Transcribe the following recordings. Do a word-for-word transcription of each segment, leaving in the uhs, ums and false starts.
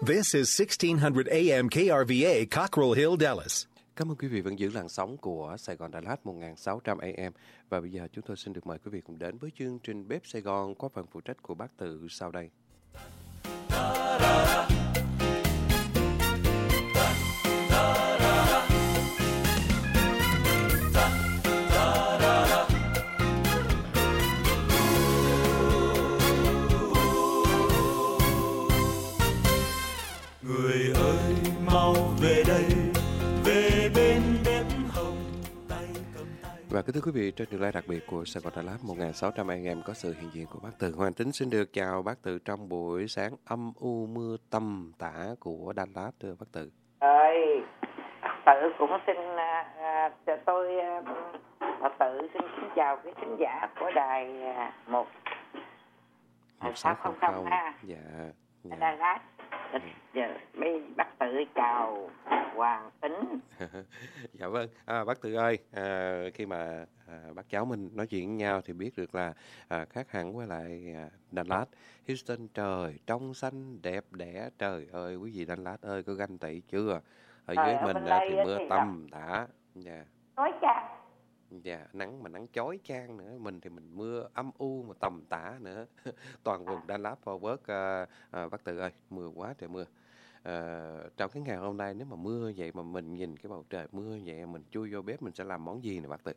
This is sixteen hundred A M K R V A, Cockrell Hill, Dallas. Cảm ơn quý vị vẫn giữ làn sóng của Sài Gòn Đà Lạt một nghìn sáu trăm A M. Và bây giờ chúng tôi xin được mời quý vị cùng đến với chương trình Bếp Sài Gòn có phần phụ trách của bác Tự sau đây. Người ơi mau về đây, về bên bếp hồng, tay cầm tay. Và kính thưa quý vị, trên đường live đặc biệt của Sài Gòn Đà Lạt một nghìn sáu trăm A M có sự hiện diện của bác Tự. Hoàng Tính xin được chào bác Tự trong buổi sáng âm u mưa tầm tã của Đà Lạt, thưa bác Tự. Ơi, Tự cũng xin à, cho tôi à, Tự xin xin chào cái khán giả của đài à, một sáu không không ha. Dạ. Dạ. Đà Lạt. Giờ mấy bác Tự chào Hoàng Tính. Dạ vâng, à, bác Tự ơi, à, khi mà à, bác cháu mình nói chuyện với nhau thì biết được là à, khác hẳn với lại à, Đà Lạt. Houston trời trong xanh đẹp đẽ, trời ơi quý vị Đà Lạt ơi có ganh tị chưa? Ở Trời dưới ở mình bên á, đây thì á mưa thì tầm tã. Dạ. Nói chăng? Dạ, nắng mà nắng chói chang nữa, mình thì mình mưa âm u mà tầm tã nữa. Toàn vùng Đà Lạt Fort Worth, à, à, bác Tự ơi, mưa quá trời mưa. À, trong cái ngày hôm nay nếu mà mưa vậy mà mình nhìn cái bầu trời mưa vậy, mình chui vô bếp mình sẽ làm món gì nè bác Tự?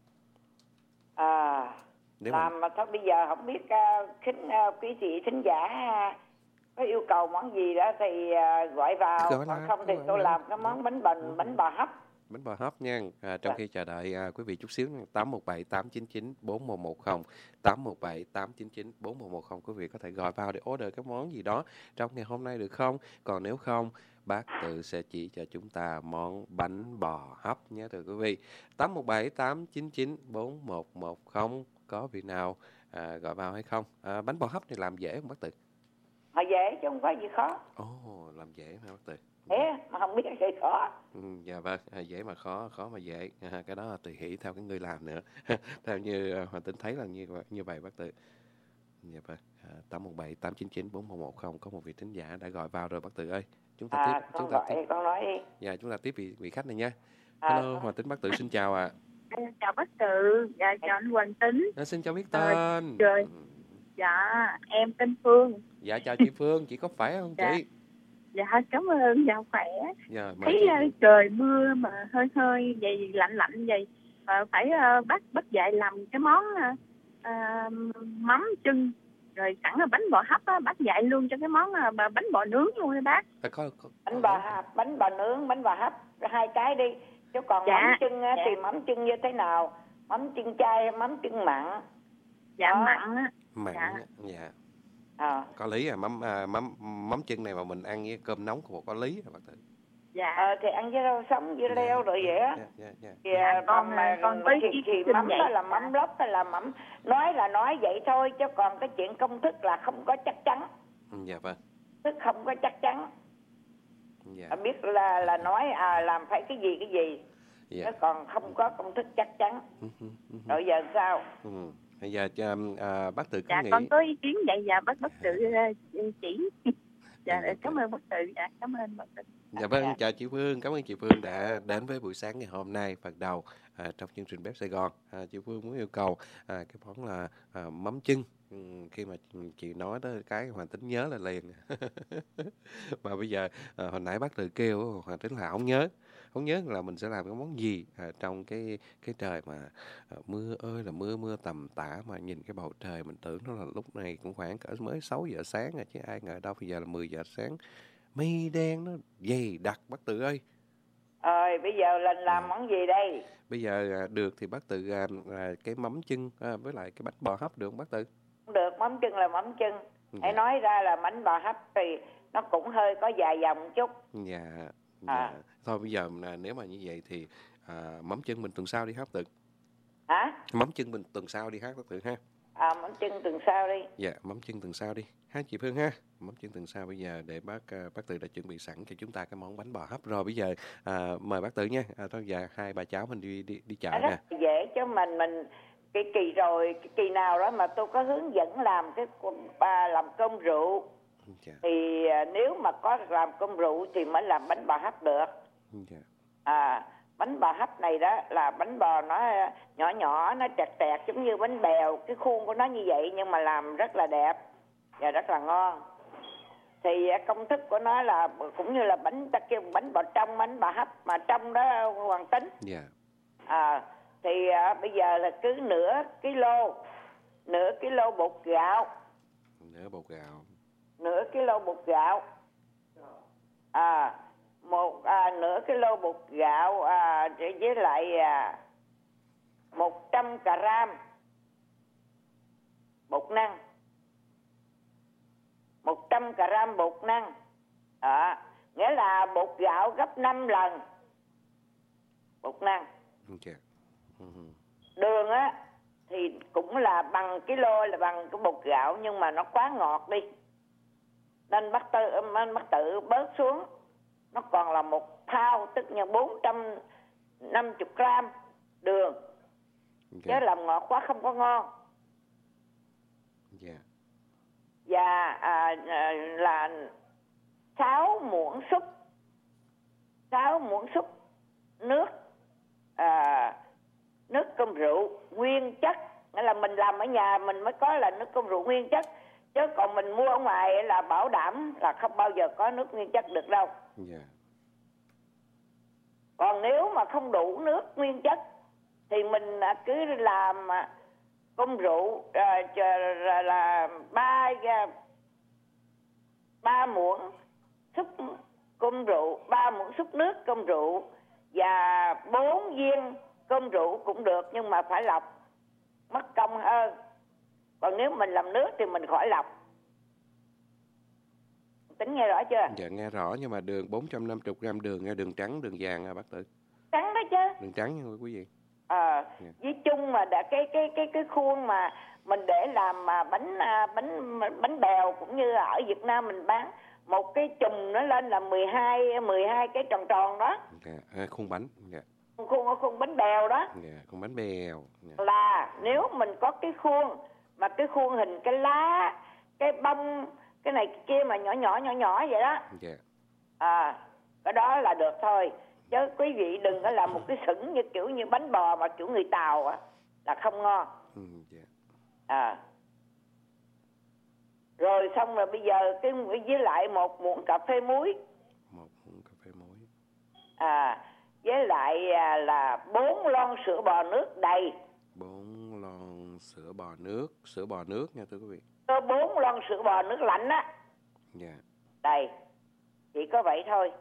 À, Nếu làm mà... mà thôi bây giờ không biết uh, khính, uh, quý vị thính giả uh, có yêu cầu món gì đó thì uh, gọi vào, Gọi còn là, không thì gọi tôi là. làm cái món bánh bò bánh bò hấp. Bánh bò hấp nha. À, trong khi chờ đợi à, quý vị chút xíu tám một bảy tám chín chín bốn một một không tám một bảy tám chín chín bốn một một không quý vị có thể gọi vào để order cái món gì đó trong ngày hôm nay được không? Còn nếu không, bác Tự sẽ chỉ cho chúng ta món bánh bò hấp nhé thưa quý vị. tám một bảy tám chín chín bốn một một không có vị nào à, gọi vào hay không? À, bánh bò hấp này làm dễ không bác Tự? Họ dễ chứ không có gì khó. Ồ, oh, làm dễ hả bác Tự? Thế mà không biết cái gì khó. Ừ, dạ vâng, à, dễ mà khó, khó mà dễ. À, cái đó là tùy hỷ theo cái người làm nữa. Theo như uh, Hoàng Tính thấy là như như vậy bác Tự. Dạ vâng, à, tám một bảy tám chín chín bốn một một không có một vị thính giả đã gọi vào rồi bác Tự ơi. Chúng ta À, tiếp, con chúng ta gọi, tiếp. con nói đi. Dạ, chúng ta tiếp vị vị khách này nha. À, Hello, con... Hoàng Tính bác Tự xin chào ạ. À. Chào bác Tự, dạ chào anh Hoàng Tính. À, xin chào biết tên. Rồi. Dạ, em tên Phương. Dạ chào chị Phương, chị có khỏe không dạ. chị? Dạ cảm ơn, dạ khỏe. Dạ, thấy uh, trời mưa mà hơi hơi vậy lạnh lạnh vậy, uh, phải uh, bác bác dạy làm cái món uh, uh, mắm chưng rồi sẵn là bánh bò hấp á, bác dạy luôn cho cái món uh, bánh bò nướng luôn đấy bác. À, có, có, bánh bò hấp, bánh bò nướng, bánh bò hấp hai cái đi. Chứ còn dạ, mắm chưng á, dạ. thì mắm chưng như thế nào? Mắm chưng chay hay mắm chưng mặn? Dạ đó. Mặn á. Mặn, dạ. dạ. À. Có lý à, mắm à, mắm mắm chưng này mà mình ăn với cơm nóng của một có lý à bác Tự. Dạ. Ờ, thì ăn với rau sống với leo dạ, rồi vậy á. Dạ, dạ, dạ. Thì dạ, con mà con với thì, thì mắm đó là mắm lóc hay là mắm, nói là nói vậy thôi chứ còn cái chuyện công thức là không có chắc chắn. Dạ vâng. Thức không có chắc chắn. Dạ. Biết là là nói à làm phải cái gì cái gì. Dạ. Nó còn không có công thức chắc chắn. Rồi giờ sao? Ừ. Bây giờ à, bác Tự có dạ, nghĩ... con có ý kiến vậy dạ bác bác Tự uh, chỉ. Dạ, dạ cảm ơn bác Tự, dạ cảm ơn bác Tự. Dạ vâng, dạ. Chào chị Phương, cảm ơn chị Phương đã đến với buổi sáng ngày hôm nay phần đầu à, trong chương trình Bếp Sài Gòn. À, chị Phương muốn yêu cầu à, cái món là à, mắm chưng. Ừ, khi mà chị nói đó cái Hoàng Tính nhớ là liền. Mà bây giờ à, hồi nãy bác Tự kêu Hoàng Tính là không nhớ. Không nhớ là mình sẽ làm cái món gì à, trong cái cái trời mà à, mưa ơi là mưa mưa tầm tã mà nhìn cái bầu trời mình tưởng nó là lúc này cũng khoảng cỡ mới sáu giờ sáng rồi chứ ai ngờ đâu bây giờ là mười giờ sáng. Mây đen nó dày đặc bác Tự ơi. Ờ, bây giờ là làm à. món gì đây? Bây giờ à, được thì bác Tự à, à, cái mắm chưng à, với lại cái bánh bò hấp được không bác Tự? Được, mắm chưng là mắm chưng. Dạ. Hãy nói ra là bánh bò hấp thì nó cũng hơi có dài dòng chút. Dạ. Dạ. À. Thôi bây giờ à, nếu mà như vậy thì à, mắm chưng mình tuần sau đi hát Tự. Hả? Mắm chưng mình tuần sau đi hát bác Tự ha. À, mắm chưng tuần sau đi. Dạ, mắm chưng tuần sau đi. Ha chị Phương ha. Mắm chưng tuần sau bây giờ để bác bác Tự đã chuẩn bị sẵn cho chúng ta cái món bánh bò hấp rồi. Bây giờ à, mời bác Tự nha. À, thôi giờ hai bà cháu mình đi đi đi chợ à, nè. Rất dễ cho mình mình cái kỳ rồi cái kỳ nào đó mà tôi có hướng dẫn làm cái à, làm cơm rượu. Dạ. Thì à, nếu mà có làm cơm rượu thì mới làm bánh bò hấp được. Dạ. À, bánh bò hấp này đó là bánh bò nó nhỏ nhỏ, nó trẹt trẹt giống như bánh bèo, cái khuôn của nó như vậy nhưng mà làm rất là đẹp và rất là ngon. Thì công thức của nó là cũng như là bánh ta kêu bánh bò trong, bánh bò hấp mà trong đó Hoàng Tính. Dạ. À, thì à, bây giờ là cứ nửa kilo, nửa kilo bột gạo, Nửa bột gạo. nửa kilo bột gạo, à một à, nửa kilo bột gạo à, với lại à, một trăm gram bột năng, một trăm gram bột năng, à, nghĩa là bột gạo gấp năm lần bột năng. Dạ. Ừ. Đường á thì cũng là bằng kilo, là bằng cái bột gạo nhưng mà nó quá ngọt đi, nên bác tự nên bác tự bớt xuống, nó còn là một thao, tức là bốn trăm năm mươi gram đường. Dạ. Chứ làm ngọt quá không có ngon. Dạ. Và à, à, là sáu muỗng súp, sáu muỗng súp nước à, nước cơm rượu nguyên chất, nghĩa là mình làm ở nhà mình mới có là nước cơm rượu nguyên chất, chứ còn mình mua ở ngoài là bảo đảm là không bao giờ có nước nguyên chất được đâu. Dạ. Còn nếu mà không đủ nước nguyên chất thì mình cứ làm cơm rượu à, là, là ba ba muỗng xúc cơm rượu, ba muỗng xúc nước cơm rượu và bốn viên cơm rượu cũng được, nhưng mà phải lọc, mất công hơn. Còn nếu mình làm nước thì mình khỏi lọc. Tính nghe rõ chưa? Dạ nghe rõ, nhưng mà đường bốn trăm năm mươi gram đường, nghe đường trắng, đường vàng à bác Tử? Trắng đó chứ. Đường trắng nha quý vị. Ờ, Yeah. với chung mà đã cái cái cái cái khuôn mà mình để làm mà bánh à, bánh bánh bèo cũng như ở Việt Nam mình bán một cái chùm nó lên là mười hai mười hai cái tròn tròn đó. Dạ. À, khuôn bánh. Dạ. Khuôn khuôn bánh bèo đó. Dạ. Khuôn bánh bèo. Dạ. Là nếu mình có cái khuôn mà cái khuôn hình cái lá, cái bông, cái này cái kia mà nhỏ nhỏ nhỏ nhỏ vậy đó. Dạ. À, cái đó là được thôi. Chứ quý vị đừng có làm một cái sửng như kiểu như bánh bò mà kiểu người Tàu á, là không ngon. Ừ, dạ. À. Rồi xong rồi bây giờ cái với lại một muỗng cà phê muối. Một muỗng cà phê muối. À, với lại à, là bốn lon sữa bò nước đầy. Bốn lon sữa bò nước, sữa bò nước nha thưa quý vị. Có bốn lon sữa bò nước lạnh á. Dạ. Đầy. Chỉ có vậy thôi.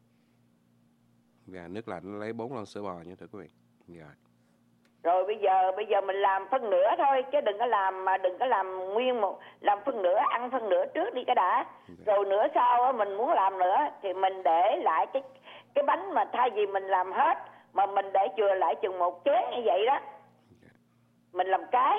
Dạ, nước lạnh lấy bốn lon sữa bò nha thưa quý vị. Dạ. Rồi bây giờ bây giờ mình làm phân nửa thôi, chứ đừng có làm mà đừng có làm nguyên một, làm phân nửa, ăn phân nửa trước đi cái đã. Dạ. Rồi nửa sau á mình muốn làm nữa thì mình để lại cái cái bánh, mà thay vì mình làm hết mà mình để chừa lại chừng một chén như vậy đó. Dạ. Mình làm cái.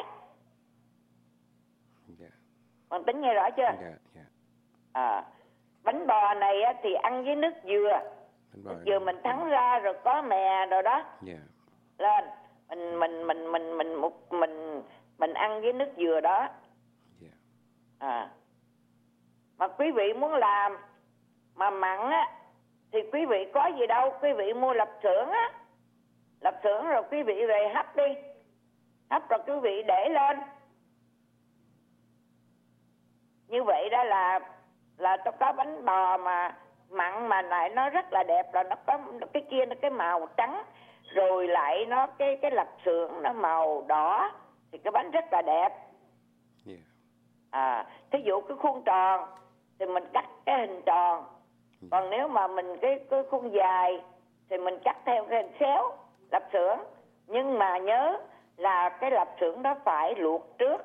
Dạ. Còn tính nghe rõ chưa? Dạ. Dạ. À, bánh bò này á, thì ăn với nước dừa. Bánh bò Nước dừa mình thắng ra rồi có mè rồi đó. Dạ. Lên mình mình mình mình mình một mình mình ăn với nước dừa đó. Dạ. À, mà quý vị muốn làm mà mặn á thì quý vị có gì đâu, quý vị mua lạp xưởng á, lạp xưởng rồi quý vị về hấp đi, hấp rồi quý vị để lên như vậy đó là là tôi có bánh bò mà mặn mà lại nó rất là đẹp, là nó có cái kia nó cái màu trắng, rồi lại nó cái cái lạp xưởng nó màu đỏ thì cái bánh rất là đẹp. Yeah. À, thí dụ cái khuôn tròn thì mình cắt cái hình tròn, còn nếu mà mình cái cái khuôn dài thì mình cắt theo cái hình xéo lạp xưởng, nhưng mà nhớ là cái lạp xưởng đó phải luộc trước,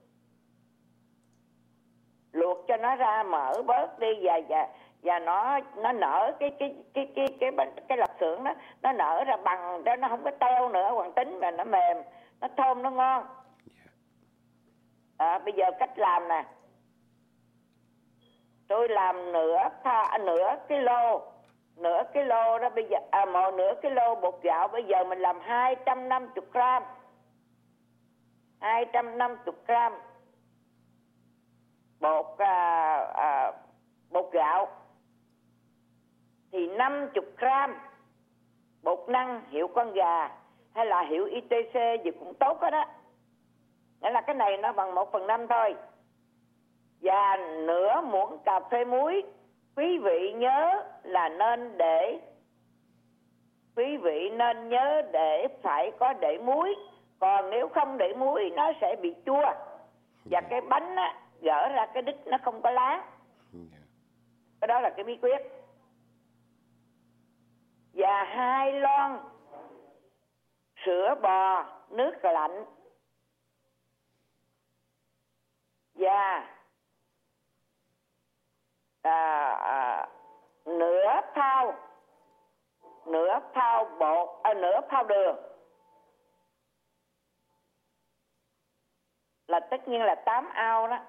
luộc cho nó ra mỡ bớt đi và và và nó nó nở cái cái cái cái cái cái, cái lạp xưởng đó nó nở ra bằng đó, nó không có teo nữa Hoàng Tính, mà nó mềm, nó thơm, nó ngon. À, bây giờ cách làm nè, tôi làm nửa tha, nửa kilo nửa kilo đó bây giờ à, một nửa kilo bột gạo bây giờ mình làm hai trăm năm mươi gram, hai trăm năm mươi gram bột à, à, gạo thì năm mươi gram bột năng hiệu con gà hay là hiệu i tê xê gì cũng tốt hết đó. Nghĩa là cái này nó bằng một phần năm thôi. Và nửa muỗng cà phê muối, quý vị nhớ là nên để quý vị nên nhớ để phải có để muối. Còn nếu không để muối nó sẽ bị chua. Và cái bánh á, gỡ ra cái đít nó không có láng. Cái đó là cái bí quyết. Và hai lon sữa bò nước lạnh. Và à, à, nửa thau nửa thau bột à, nửa thau đường, là tất nhiên là tám ao đó.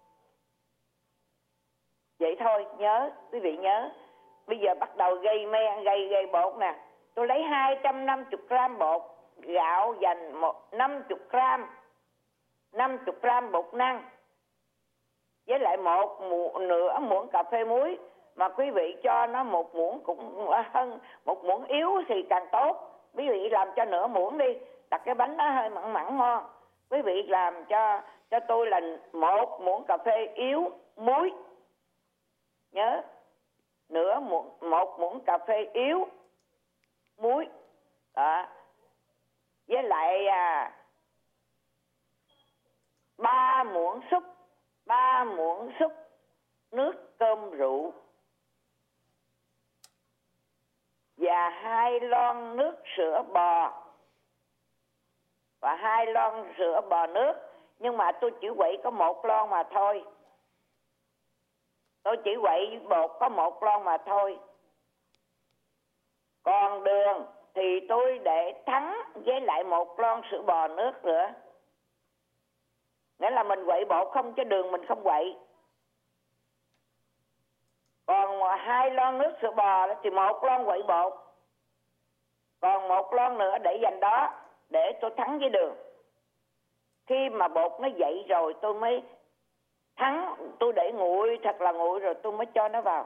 Vậy thôi, nhớ, quý vị nhớ. Bây giờ bắt đầu gây men, gây gây bột nè. Tôi lấy hai trăm năm mươi gram bột gạo dành một năm mươi gram năm mươi gram bột năng với lại một muỗng, nửa muỗng cà phê muối, mà quý vị cho nó một muỗng cũng hơn, một muỗng yếu thì càng tốt. Quý vị làm cho nửa muỗng đi, đặt cái bánh nó hơi mặn mặn ngon. Quý vị làm cho cho tôi là một muỗng cà phê yếu muối. Nhớ, nửa muỗng, một muỗng cà phê yếu muối. Đó. Với lại à, ba muỗng súp, ba muỗng súp nước cơm rượu. Và hai lon nước sữa bò. Và hai lon sữa bò nước. Nhưng mà tôi chỉ quậy có một lon mà thôi. Tôi chỉ quậy bột có một lon mà thôi. Còn đường thì tôi để thắng với lại một lon sữa bò nước nữa. Nghĩa là mình quậy bột không, chứ đường mình không quậy. Còn hai lon nước sữa bò thì một lon quậy bột. Còn một lon nữa để dành đó, để tôi thắng với đường. Khi mà bột nó dậy rồi tôi mới thắng, tôi để nguội thật là nguội rồi tôi mới cho nó vào.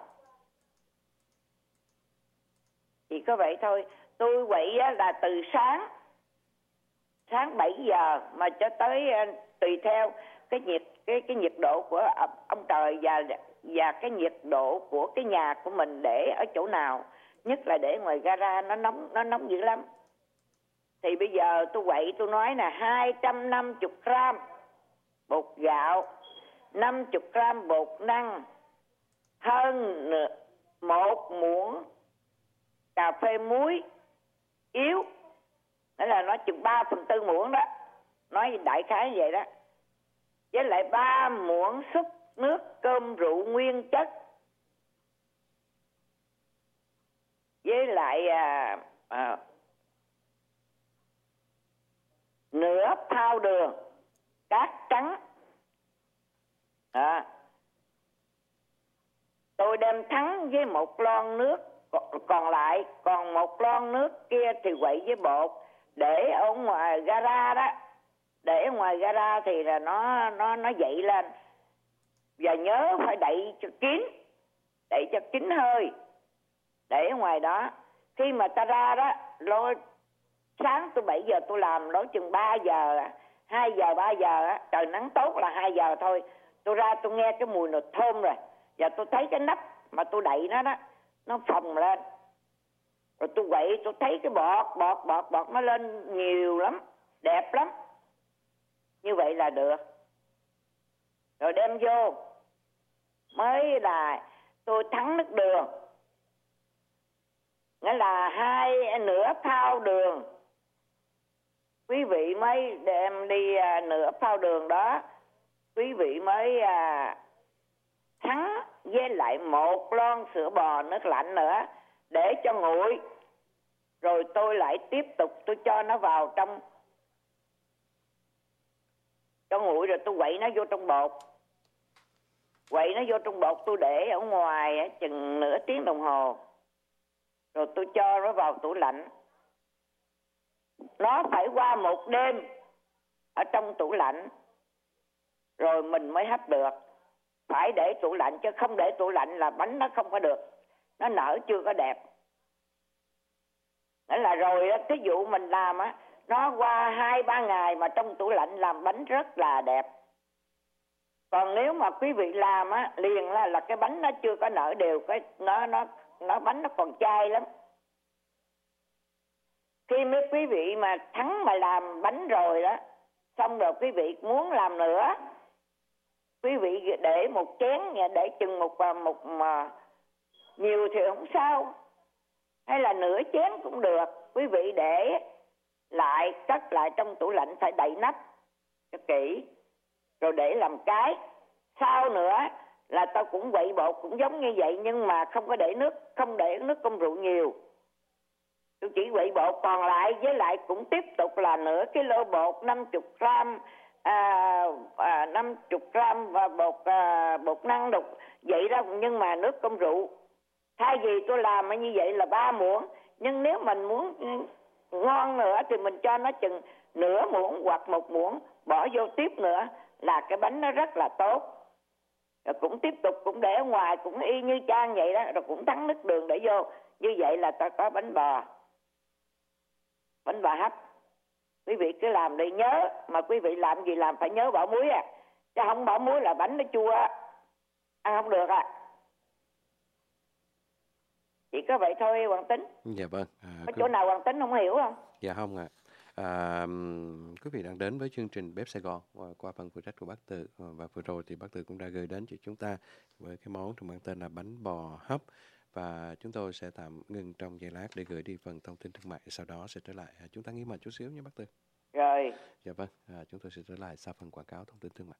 Chỉ có vậy thôi. Tôi quậy là từ sáng sáng bảy giờ mà cho tới tùy theo cái nhiệt cái cái nhiệt độ của ông trời và và cái nhiệt độ của cái nhà của mình để ở chỗ nào. Nhất là để ngoài gara nó nóng nó nóng dữ lắm. Thì bây giờ tôi quậy tôi nói là hai trăm năm mươi gram bột gạo, năm mươi gram bột năng, hơn một muỗng cà phê muối yếu. Đó là nói chừng ba phần tư muỗng đó. Nói đại khái vậy đó. Với lại ba muỗng súp nước cơm rượu nguyên chất. Với lại à, à, nửa thau đường cát trắng. À, tôi đem thắng với một lon nước còn lại, còn một lon nước kia thì quậy với bột để ở ngoài gara đó. Để ở ngoài gara thì là nó nó nó dậy lên. Và nhớ phải đậy cho kín, đậy cho kín hơi, để ở ngoài đó. Khi mà ta ra đó, lôi sáng tôi bảy giờ tôi làm, lối chừng ba giờ, hai giờ ba giờ á, trời nắng tốt là hai giờ thôi. Tôi ra tôi nghe cái mùi nồi thơm rồi. Và tôi thấy cái nắp mà tôi đậy nó đó, nó phồng lên. Rồi tôi quậy tôi thấy cái bọt, bọt, bọt, bọt nó lên nhiều lắm, đẹp lắm. Như vậy là được. Rồi đem vô, mới là tôi thắng nước đường. Nghĩa là hai nửa thau đường. Quý vị mới đem đi à, nửa thau đường đó. Quý vị mới à, thắng với lại một lon sữa bò nước lạnh nữa để cho nguội. Rồi tôi lại tiếp tục tôi cho nó vào trong, cho nguội rồi tôi quậy nó vô trong bột. Quậy nó vô trong bột tôi để ở ngoài chừng nửa tiếng đồng hồ. Rồi tôi cho nó vào tủ lạnh. Nó phải qua một đêm ở trong tủ lạnh rồi mình mới hấp được. phải để tủ lạnh, chứ không để tủ lạnh là bánh nó không có được, nó nở chưa có đẹp. Nghĩa là rồi á, cái vụ mình làm á, nó qua hai ba ngày mà trong tủ lạnh làm bánh rất là đẹp. Còn nếu mà quý vị làm á liền là là cái bánh nó chưa có nở đều, cái nó nó nó bánh nó còn chai lắm. Khi mấy quý vị mà thắng mà làm bánh rồi đó, xong rồi quý vị muốn làm nữa, quý vị để một chén, để chừng một một mà nhiều thì không sao, hay là nửa chén cũng được. Quý vị để lại, cất lại trong tủ lạnh, phải đậy nắp cho kỹ, rồi để làm cái. Sau nữa là tao cũng quậy bột cũng giống như vậy, nhưng mà không có để nước, không để nước cơm rượu nhiều. Tôi chỉ quậy bột, còn lại với lại cũng tiếp tục là nửa cái lô bột, năm mươi gram, à, à, năm mươi gram và bột à, bột năng đục vậy đó. Nhưng mà nước cơm rượu, thay vì tôi làm như vậy là ba muỗng, nhưng nếu mình muốn ngon nữa thì mình cho nó chừng nửa muỗng hoặc một muỗng bỏ vô tiếp nữa, là cái bánh nó rất là tốt. Rồi cũng tiếp tục cũng để ở ngoài cũng y như chan vậy đó, rồi cũng thắng nước đường để vô. Như vậy là ta có bánh bò, bánh bò hấp. Quý vị cứ làm đi, nhớ mà quý vị làm gì làm phải nhớ bỏ muối à, chứ không bỏ muối là bánh nó chua, ăn không được à. Chỉ có vậy thôi Hoàng Tính. Dạ vâng. À, có quý... chỗ nào Hoàng Tính không hiểu không? Dạ không ạ. À. À, quý vị đang đến với chương trình Bếp Sài Gòn qua phần phụ trách của bác Từ, và vừa rồi thì bác Từ cũng đã gửi đến cho chúng ta với cái món trong mang tên là bánh bò hấp, và chúng tôi sẽ tạm ngừng trong giây lát để gửi đi phần thông tin thương mại, sau đó sẽ trở lại. Chúng ta nghỉ một chút xíu nhé bác Từ. Rồi. Dạ vâng, à, chúng tôi sẽ trở lại sau phần quảng cáo thông tin thương mại.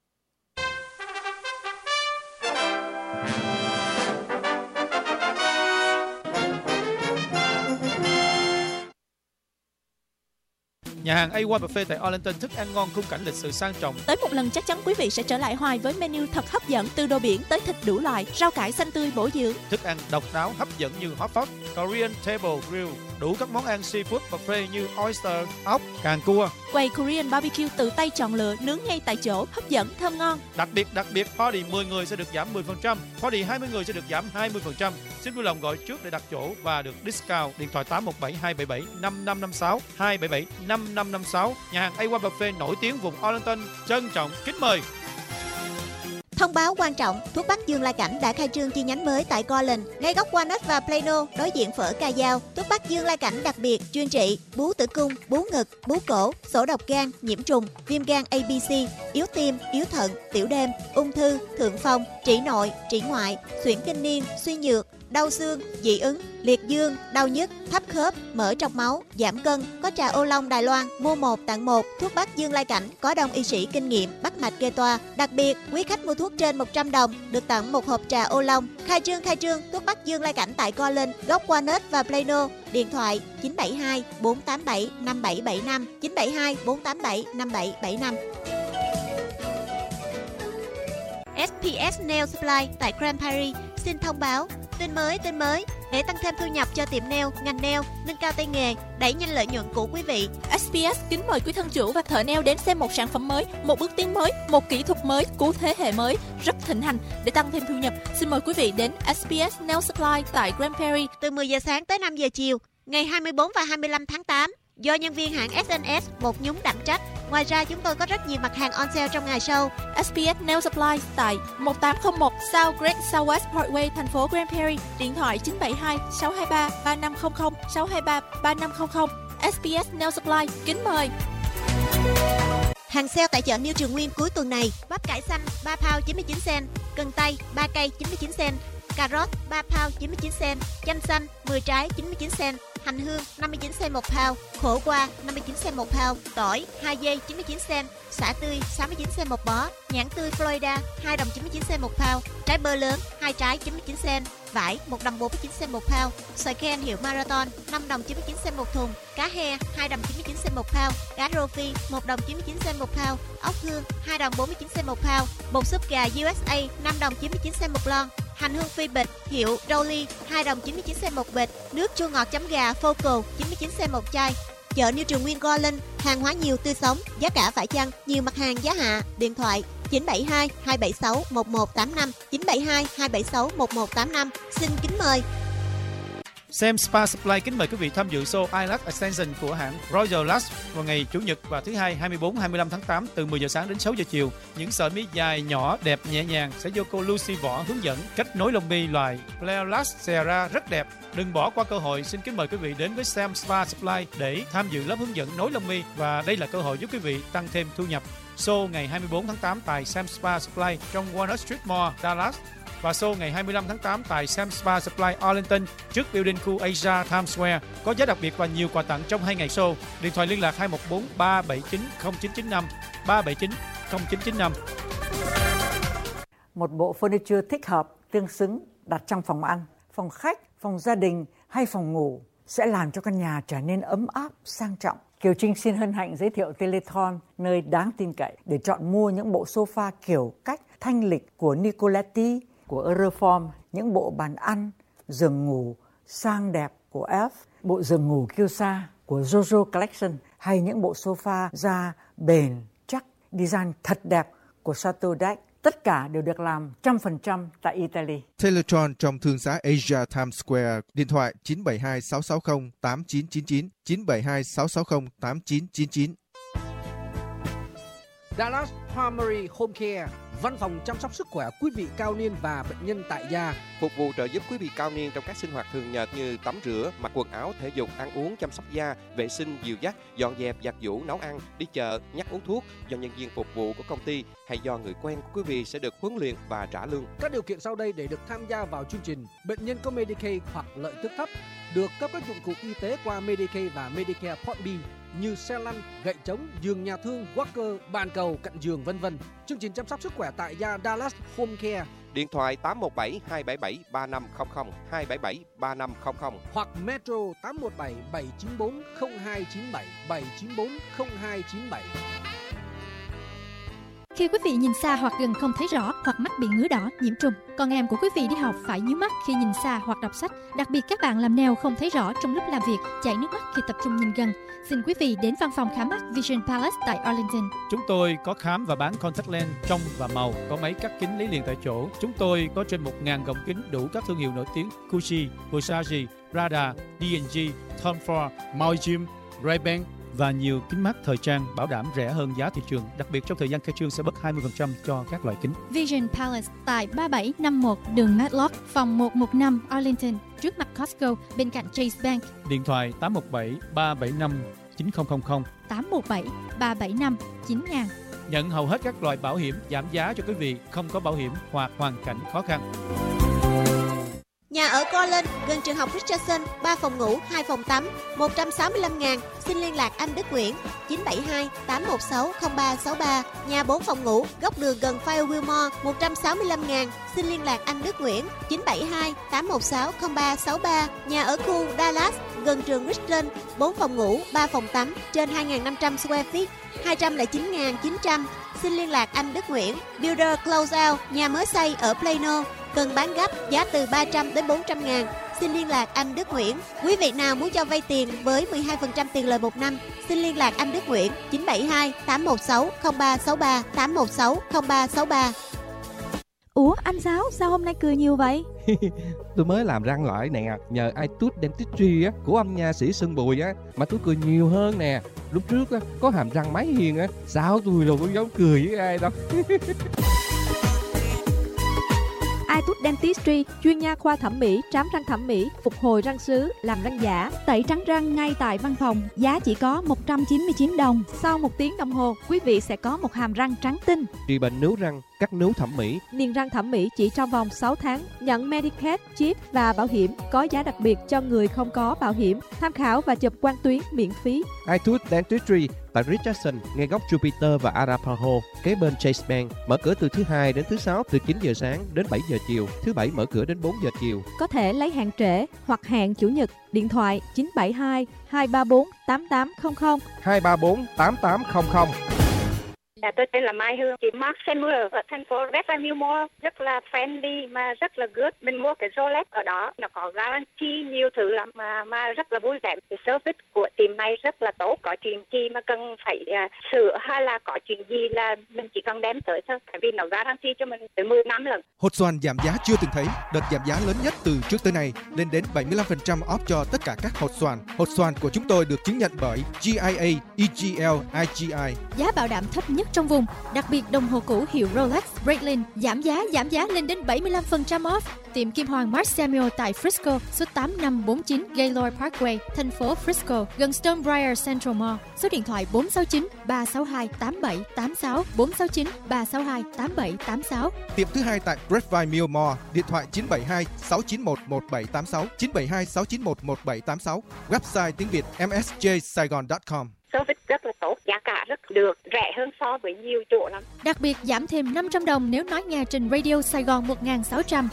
Nhà hàng a một Buffet tại Arlington, thức ăn ngon khung cảnh lịch sự sang trọng. Tới một lần chắc chắn quý vị sẽ trở lại hoài với menu thật hấp dẫn, từ đồ biển tới thịt đủ loại, rau cải xanh tươi bổ dưỡng. Thức ăn độc đáo hấp dẫn như hot pot, Korean table grill, đủ các món ăn seafood buffet như oyster, ốc, càng cua. Quầy Korean barbecue tự tay chọn lựa, nướng ngay tại chỗ, hấp dẫn, thơm ngon. Đặc biệt đặc biệt party mười người sẽ được giảm mười phần trăm, party hai mươi người sẽ được giảm hai mươi phần trăm. Xin vui lòng gọi trước để đặt chỗ và được discount. Điện thoại tám một bảy hai bảy bảy năm năm năm sáu, hai bảy bảy năm năm năm sáu. Nhà hàng a một Buffet nổi tiếng vùng Arlington trân trọng kính mời. Thông báo quan trọng, thuốc Bắc Dương Lai Cảnh đã khai trương chi nhánh mới tại Garland, ngay góc Walnut và Plano, đối diện phở Ca Dao. Thuốc Bắc Dương Lai Cảnh đặc biệt chuyên trị bú tử cung, bú ngực, bú cổ, sổ độc gan, nhiễm trùng, viêm gan A B C, yếu tim, yếu thận, tiểu đêm, ung thư, thượng phong, trĩ nội, trĩ ngoại, xuyển kinh niên, suy nhược, đau xương, dị ứng, liệt dương, đau nhức, thấp khớp, mỡ trong máu, giảm cân. Có trà ô long Đài Loan, mua một tặng một. Thuốc Bắc Dương Lai Cảnh có đông y sĩ kinh nghiệm bắt mạch kê toa. Đặc biệt, quý khách mua thuốc trên một trăm đồng được tặng một hộp trà ô long. Khai trương khai trương thuốc Bắc Dương Lai Cảnh tại Garland, góc Walnut và Plano. Điện thoại chín bảy hai bốn tám bảy năm bảy bảy năm, chín bảy hai bốn tám bảy năm bảy bảy năm. ét pê ét Nail Supply tại Grand Prairie xin thông báo tin mới tin mới để tăng thêm thu nhập cho tiệm nail, ngành nail, nâng cao tay nghề, đẩy nhanh lợi nhuận của quý vị. ét pê ét kính mời quý thân chủ và thợ nail đến xem một sản phẩm mới, một bước tiến mới, một kỹ thuật mới, cứu thế hệ mới rất thịnh hành. Để tăng thêm thu nhập, xin mời quý vị đến ét pê ét Nail Supply tại Grand Prairie từ mười giờ sáng tới năm giờ chiều, ngày hai mươi bốn và hai mươi lăm tháng tám, do nhân viên hãng ét en ét một nhúng đảm trách. Ngoài ra chúng tôi có rất nhiều mặt hàng on sale trong ngày sau. ét pê ét Nail Supply tại một tám không một South Great Southwest Parkway, thành phố Grand Prairie. Điện thoại chín bảy hai sáu hai ba ba năm không không, sáu hai ba ba năm không không. ét pê ét Nail Supply kính mời. Hàng sale tại chợ New Trường Nguyên cuối tuần này: bắp cải xanh ba pound chín mươi chín cent, cần tây ba cây chín mươi chín cent, cà rốt ba pound chín mươi chín cent, chanh xanh mười trái chín mươi chín cent, hành hương năm mươi chín cent một pound, khổ qua năm mươi chín cent một pound, tỏi hai dây chín mươi chín cent, sả tươi sáu mươi chín cent một bó, nhãn tươi Florida hai đồng chín mươi chín cent một pound, trái bơ lớn hai trái chín mươi chín cent, vải một đồng bốn mươi chín cent một pound, xoài ken hiệu Marathon năm đồng chín mươi chín cent một thùng, cá he hai đồng chín mươi chín cent một pound, cá rô phi một đồng chín mươi chín cent một pound, ốc hương hai đồng bốn mươi chín cent một pound, bột súp gà u ét a năm đồng chín mươi chín cent một lon, hành hương phi bịch hiệu Dolly hai đồng chín mươi chín cent một bịch, nước chua ngọt chấm gà Focal chín mươi chín cent một chai. Chợ New Trường Nguyên Garland, hàng hóa nhiều tươi sống, giá cả phải chăng, nhiều mặt hàng giá hạ. Điện thoại chín chín bảy hai hai bảy sáu một một tám năm, chín bảy hai hai bảy sáu một một tám năm. Xin kính mời. Sam Spa Supply kính mời quý vị tham dự show Eyelash Extension của hãng Royal Lash vào ngày Chủ nhật và thứ hai hai mươi bốn hai mươi lăm tháng tám từ mười giờ sáng đến sáu giờ chiều. Những sợi mi dài, nhỏ, đẹp, nhẹ nhàng sẽ do cô Lucy Võ hướng dẫn cách nối lông mi loại Flare Lash Sierra rất đẹp. Đừng bỏ qua cơ hội. Xin kính mời quý vị đến với Sam Spa Supply để tham dự lớp hướng dẫn nối lông mi và đây là cơ hội giúp quý vị tăng thêm thu nhập. Show ngày hai mươi bốn tháng tám tại Sam Spa Supply trong Walnut Street Mall, Dallas. Và show ngày hai mươi lăm tháng tám tại Sam Spa Supply Arlington trước building khu Asia Times Square. Có giá đặc biệt và nhiều quà tặng trong hai ngày show. Điện thoại liên lạc hai một bốn ba bảy chín không chín chín năm, ba bảy chín không chín chín năm. Một bộ furniture thích hợp, tương xứng đặt trong phòng ăn, phòng khách, phòng gia đình hay phòng ngủ sẽ làm cho căn nhà trở nên ấm áp, sang trọng. Kiều Trinh xin hân hạnh giới thiệu Telethon, nơi đáng tin cậy để chọn mua những bộ sofa kiểu cách thanh lịch của Nicoletti, của Euroform, những bộ bàn ăn, giường ngủ sang đẹp của F, bộ giường ngủ Kyosa của Jojo Collection hay những bộ sofa da bền, chắc, design thật đẹp của Chateau d'Aix. Tất cả đều được làm một trăm phần trăm tại Italy. Telethon trong thương xá Asia Times Square, điện thoại chín bảy hai sáu sáu không tám chín chín chín, chín bảy hai sáu sáu không tám chín chín chín. Dallas Primary Home Care, văn phòng chăm sóc sức khỏe quý vị cao niên và bệnh nhân tại gia, phục vụ trợ giúp quý vị cao niên trong các sinh hoạt thường nhật như tắm rửa, mặc quần áo, thể dục, ăn uống, chăm sóc da, vệ sinh, dìu dắt, dọn dẹp, giặt giũ, nấu ăn, đi chợ, nhắc uống thuốc do nhân viên phục vụ của công ty hay do người quen của quý vị sẽ được huấn luyện và trả lương. Các điều kiện sau đây để được tham gia vào chương trình: bệnh nhân có Medicaid hoặc lợi tức thấp được cấp các dụng cụ y tế qua Medicaid và Medicare Part B như xe lăn, gậy trống, giường nhà thương, walker, bàn cầu, cạnh giường, vân vân. Chương trình chăm sóc sức khỏe tại gia Dallas Home Care. Điện thoại tám một bảy hai bảy bảy ba năm không không, hai bảy bảy ba năm không không hoặc Metro tám một bảy bảy chín bốn không hai chín bảy, bảy chín bốn không hai chín bảy. Khi quý vị nhìn xa hoặc gần không thấy rõ, hoặc mắt bị ngứa đỏ, nhiễm trùng, con em của quý vị đi học phải nhíu mắt khi nhìn xa hoặc đọc sách. Đặc biệt các bạn làm nail không thấy rõ trong lúc làm việc, chảy nước mắt khi tập trung nhìn gần. Xin quý vị đến văn phòng khám mắt Vision Palace tại Arlington. Chúng tôi có khám và bán contact lens trong và màu, có máy cắt kính lấy liền tại chỗ. Chúng tôi có trên một nghìn gọng kính đủ các thương hiệu nổi tiếng: Gucci, Versace, Prada, đê and giê, Tom Ford, Montblanc, Ray-Ban và nhiều kính mắt thời trang bảo đảm rẻ hơn giá thị trường. Đặc biệt trong thời gian khai trương sẽ bớt hai mươi phần trăm cho các loại kính. Vision Palace tại ba bảy năm mốt đường Matlock, phòng một một năm Arlington, trước mặt Costco, bên cạnh Chase Bank. Điện thoại tám một bảy ba bảy năm chín không không không, tám một bảy ba bảy năm chín nghìn. Nhận hầu hết các loại bảo hiểm, giảm giá cho quý vị không có bảo hiểm hoặc hoàn cảnh khó khăn. Nhà ở Colin, gần trường học Richardson, ba phòng ngủ, hai phòng tắm, một trăm sáu mươi lăm nghìn. Xin liên lạc anh Đức Nguyễn chín bảy hai tám một sáu không ba sáu ba. Nhà bốn phòng ngủ, góc đường gần Firewheel Mall, một trăm sáu mươi lăm nghìn. Xin liên lạc anh Đức Nguyễn chín bảy hai tám một sáu không ba sáu ba. Nhà ở khu Dallas, gần trường Richland, bốn phòng ngủ, ba phòng tắm, trên hai nghìn năm trăm square feet, hai trăm lẻ chín nghìn chín trăm. Xin liên lạc anh Đức Nguyễn. Builder Closeout, nhà mới xây ở Plano, cần bán gấp, giá từ ba trăm đến bốn trăm ngàn. Xin liên lạc anh Đức Nguyễn. Quý vị nào muốn cho vay tiền với mười hai phần trăm tiền lời một năm, xin liên lạc anh Đức Nguyễn chín bảy hai tám một sáu không ba sáu ba, tám một sáu không ba sáu ba. Ủa anh Sáu, sao hôm nay cười nhiều vậy? Tôi mới làm răng lại nè, nhờ iTooth Dentistry á, của ông nha sĩ Sơn Bùi á, mà tôi cười nhiều hơn nè. Lúc trước á, có hàm răng máy hiền á, sao tôi đâu có dám cười với ai đâu. iTooth Dentistry, chuyên nha khoa thẩm mỹ, trám răng thẩm mỹ, phục hồi răng sứ, làm răng giả, tẩy trắng răng ngay tại văn phòng, giá chỉ có một trăm chín mươi chín đồng. Sau một tiếng đồng hồ, quý vị sẽ có một hàm răng trắng tinh. Trị bệnh nướu răng, cắt nướu thẩm mỹ, niềng răng thẩm mỹ chỉ trong vòng sáu tháng, nhận Medicaid, chip và bảo hiểm, có giá đặc biệt cho người không có bảo hiểm. Tham khảo và chụp quang tuyến miễn phí. iTooth Dentistry tại Richardson, ngay góc Jupiter và Arapaho, kế bên Chase Bank, mở cửa từ thứ hai đến thứ sáu từ chín giờ sáng đến bảy giờ chiều, thứ bảy mở cửa đến bốn giờ chiều. Có thể lấy hàng trễ hoặc hẹn chủ nhật. Điện thoại chín bảy hai hai ba bốn tám tám không không, hai ba bốn tám tám không không. Dạ, tôi tên là Mai Hương, chị Mark Samuel ở thành phố Revenue Mall, rất là friendly mà rất là good. Mình mua cái Rolex ở đó, nó có guarantee nhiều thứ lắm mà mà rất là vui vẻ. Cái service của team này rất là tốt, có chuyện gì mà cần phải uh, sửa hay là có chuyện gì là mình chỉ cần đem tới thôi, tại vì nó guarantee cho mình tới mười năm lần. Hột xoàn giảm giá chưa từng thấy, đợt giảm giá lớn nhất từ trước tới nay, lên đến bảy mươi lăm phần trăm off cho tất cả các hột xoàn. Hột xoàn của chúng tôi được chứng nhận bởi G I A, E G L, I G I. Giá bảo đảm thấp nhất trong vùng, đặc biệt đồng hồ cũ hiệu Rolex, Breitling giảm giá giảm giá lên đến bảy mươi lăm phần trăm off. Tiệm Kim Hoàng Mark Samuel tại Frisco, số tám năm bốn chín Gaylord Parkway, thành phố Frisco, gần Stonebriar Central Mall. Số điện thoại bốn sáu chín ba sáu hai tám bảy tám sáu, bốn sáu chín ba sáu hai tám bảy tám sáu. Tiệm thứ hai tại Grapevine Mill Mall, điện thoại chín bảy hai sáu chín một một bảy tám sáu, chín bảy hai sáu chín một một bảy tám sáu. Website tiếng Việt m s j saigon chấm com. Service rất là tốt, giá cả rất được, rẻ hơn so với nhiều chỗ lắm. Đặc biệt giảm thêm năm trăm đồng nếu nói nghe trên Radio Sài Gòn một nghìn sáu trăm.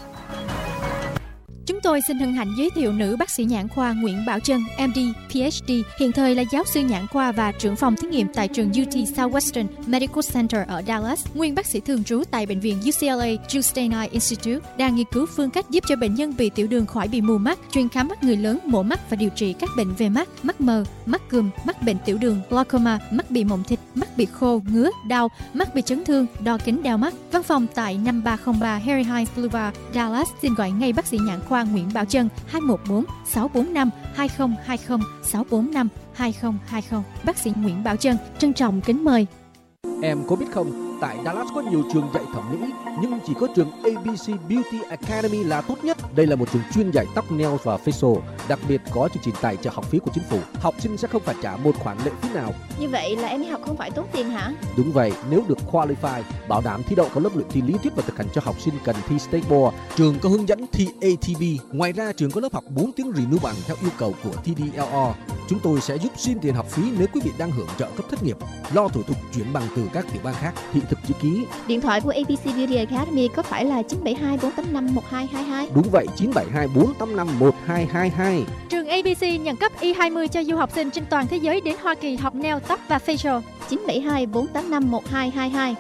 Chúng tôi xin hân hạnh giới thiệu nữ bác sĩ nhãn khoa Nguyễn Bảo Trân, M D, P H D, hiện thời là giáo sư nhãn khoa và trưởng phòng thí nghiệm tại trường U T Southwestern Medical Center ở Dallas, nguyên bác sĩ thường trú tại bệnh viện U C L A Justein Eye Institute, đang nghiên cứu phương cách giúp cho bệnh nhân bị tiểu đường khỏi bị mù mắt, chuyên khám mắt người lớn, mổ mắt và điều trị các bệnh về mắt, mắt mờ, mắt cườm, mắc bệnh tiểu đường, glaucoma, mắt bị mộng thịt, mắt bị khô, ngứa, đau, mắt bị chấn thương, đo kính đeo mắt. Văn phòng tại năm ba không ba Harry Hines Boulevard, Dallas. Xin gọi ngay bác sĩ nhãn khoa Nguyễn Bảo Trân hai một bốn sáu bốn năm hai không hai không sáu bốn năm hai không hai không. Bác sĩ Nguyễn Bảo Trân trân trọng kính mời. Em có biết không, tại Dallas có nhiều trường dạy thẩm mỹ, nhưng chỉ có trường A B C Beauty Academy là tốt nhất. Đây là một trường chuyên dạy tóc, nails và facial, đặc biệt có chương trình tài trợ học phí của chính phủ. Học sinh sẽ không phải trả một khoản lệ phí nào. Như vậy là em đi học không phải tốn tiền hả? Đúng vậy, nếu được qualify, bảo đảm thi đậu có lớp luyện thi lý thuyết và thực hành cho học sinh cần thi State Board. Trường có hướng dẫn thi A T B. Ngoài ra, trường có lớp học bốn tiếng renew bằng theo yêu cầu của T D L R. Chúng tôi sẽ giúp xin tiền học phí nếu quý vị đang hưởng trợ cấp thất nghiệp, lo thủ tục chuyển bằng từ các tiểu bang khác, thị thực chữ ký. Điện thoại của A B C Beauty Academy có phải là chín bảy hai bốn tám năm một hai hai hai? Đúng vậy, chín bảy hai bốn tám năm một hai hai hai. Trường A B C nhận cấp E hai mươi cho du học sinh trên toàn thế giới đến Hoa Kỳ học nail, tóc và facial. chín bảy hai bốn tám năm một hai hai hai.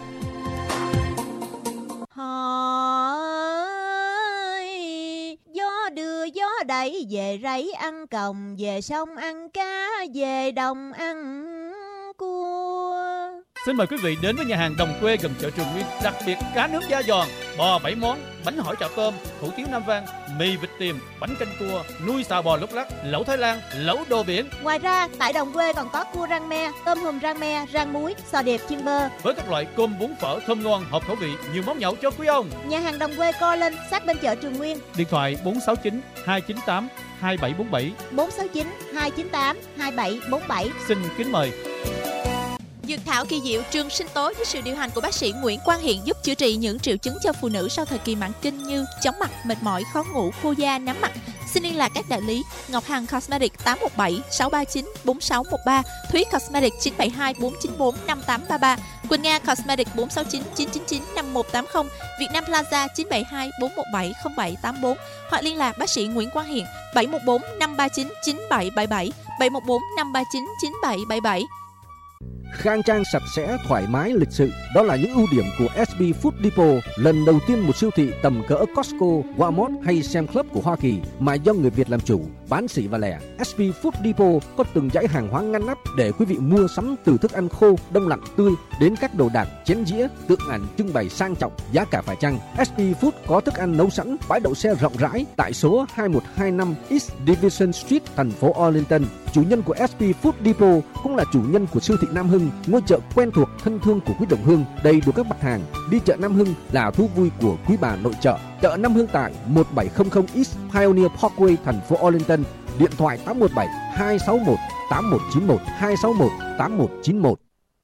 Hỏi gió đưa gió đẩy, về rẫy ăn còng, về sông ăn cá, về đồng ăn cua. Xin mời quý vị đến với nhà hàng Đồng Quê gần chợ Trường Nguyên, đặc biệt cá nướng da giòn, bò bảy món, bánh hỏi chảo tôm, hủ tiếu Nam Vang, mì vịt tiềm, bánh canh cua, nuôi xào bò lúc lắc, lẩu Thái Lan, lẩu đồ biển. Ngoài ra, tại Đồng Quê còn có cua rang me, tôm hùm rang me, rang muối, sò điệp chiên bơ. Với các loại cơm bún phở thơm ngon, hợp khẩu vị, nhiều món nhậu cho quý ông. Nhà hàng Đồng Quê co lên sát bên chợ Trường Nguyên. Điện thoại bốn sáu chín hai chín tám hai bảy bốn bảy, bốn sáu chín hai chín tám hai bảy bốn bảy. Xin kính mời. Dược thảo kỳ diệu trường sinh tố với sự điều hành của bác sĩ Nguyễn Quang Hiện giúp chữa trị những triệu chứng cho phụ nữ sau thời kỳ mãn kinh như chóng mặt, mệt mỏi, khó ngủ, khô da, nám mặt. Xin liên lạc các đại lý Ngọc Hằng Cosmetic tám một bảy sáu ba chín bốn sáu một ba, Thúy Cosmetic chín bảy hai bốn chín bốn năm tám ba ba, Quỳnh Nga Cosmetic bốn sáu chín chín chín chín năm một tám không, Việt Nam Plaza chín bảy hai bốn một bảy không bảy tám bốn, hoặc liên lạc bác sĩ Nguyễn Quang Hiện bảy một bốn năm ba chín chín bảy bảy bảy, bảy một bốn năm ba chín chín bảy bảy bảy. Khang trang, sạch sẽ, thoải mái, lịch sự, đó là những ưu điểm của ét bê Food Depot. Lần đầu tiên một siêu thị tầm cỡ Costco, Walmart hay Sam's Club của Hoa Kỳ mà do người Việt làm chủ, bán sỉ và lẻ. ét bê Food Depot có từng dãy hàng hóa ngăn nắp để quý vị mua sắm, từ thức ăn khô, đông lạnh, tươi đến các đồ đạc, chén dĩa, tượng ảnh trưng bày sang trọng, giá cả phải chăng. ét bê Food có thức ăn nấu sẵn, bãi đậu xe rộng rãi tại số hai một hai năm East Division Street, thành phố Arlington. Chủ nhân của ét bê Food Depot cũng là chủ nhân của siêu thị Nam Hưng, ngôi chợ quen thuộc thân thương của quý đồng hương, đầy đủ các mặt hàng. Đi chợ Nam Hưng là thú vui của quý bà nội trợ. Chợ Nam Hưng tại một bảy không không East Pioneer Parkway, thành phố Arlington. Điện thoại tám một bảy hai sáu một tám một chín một, hai sáu một tám một chín một.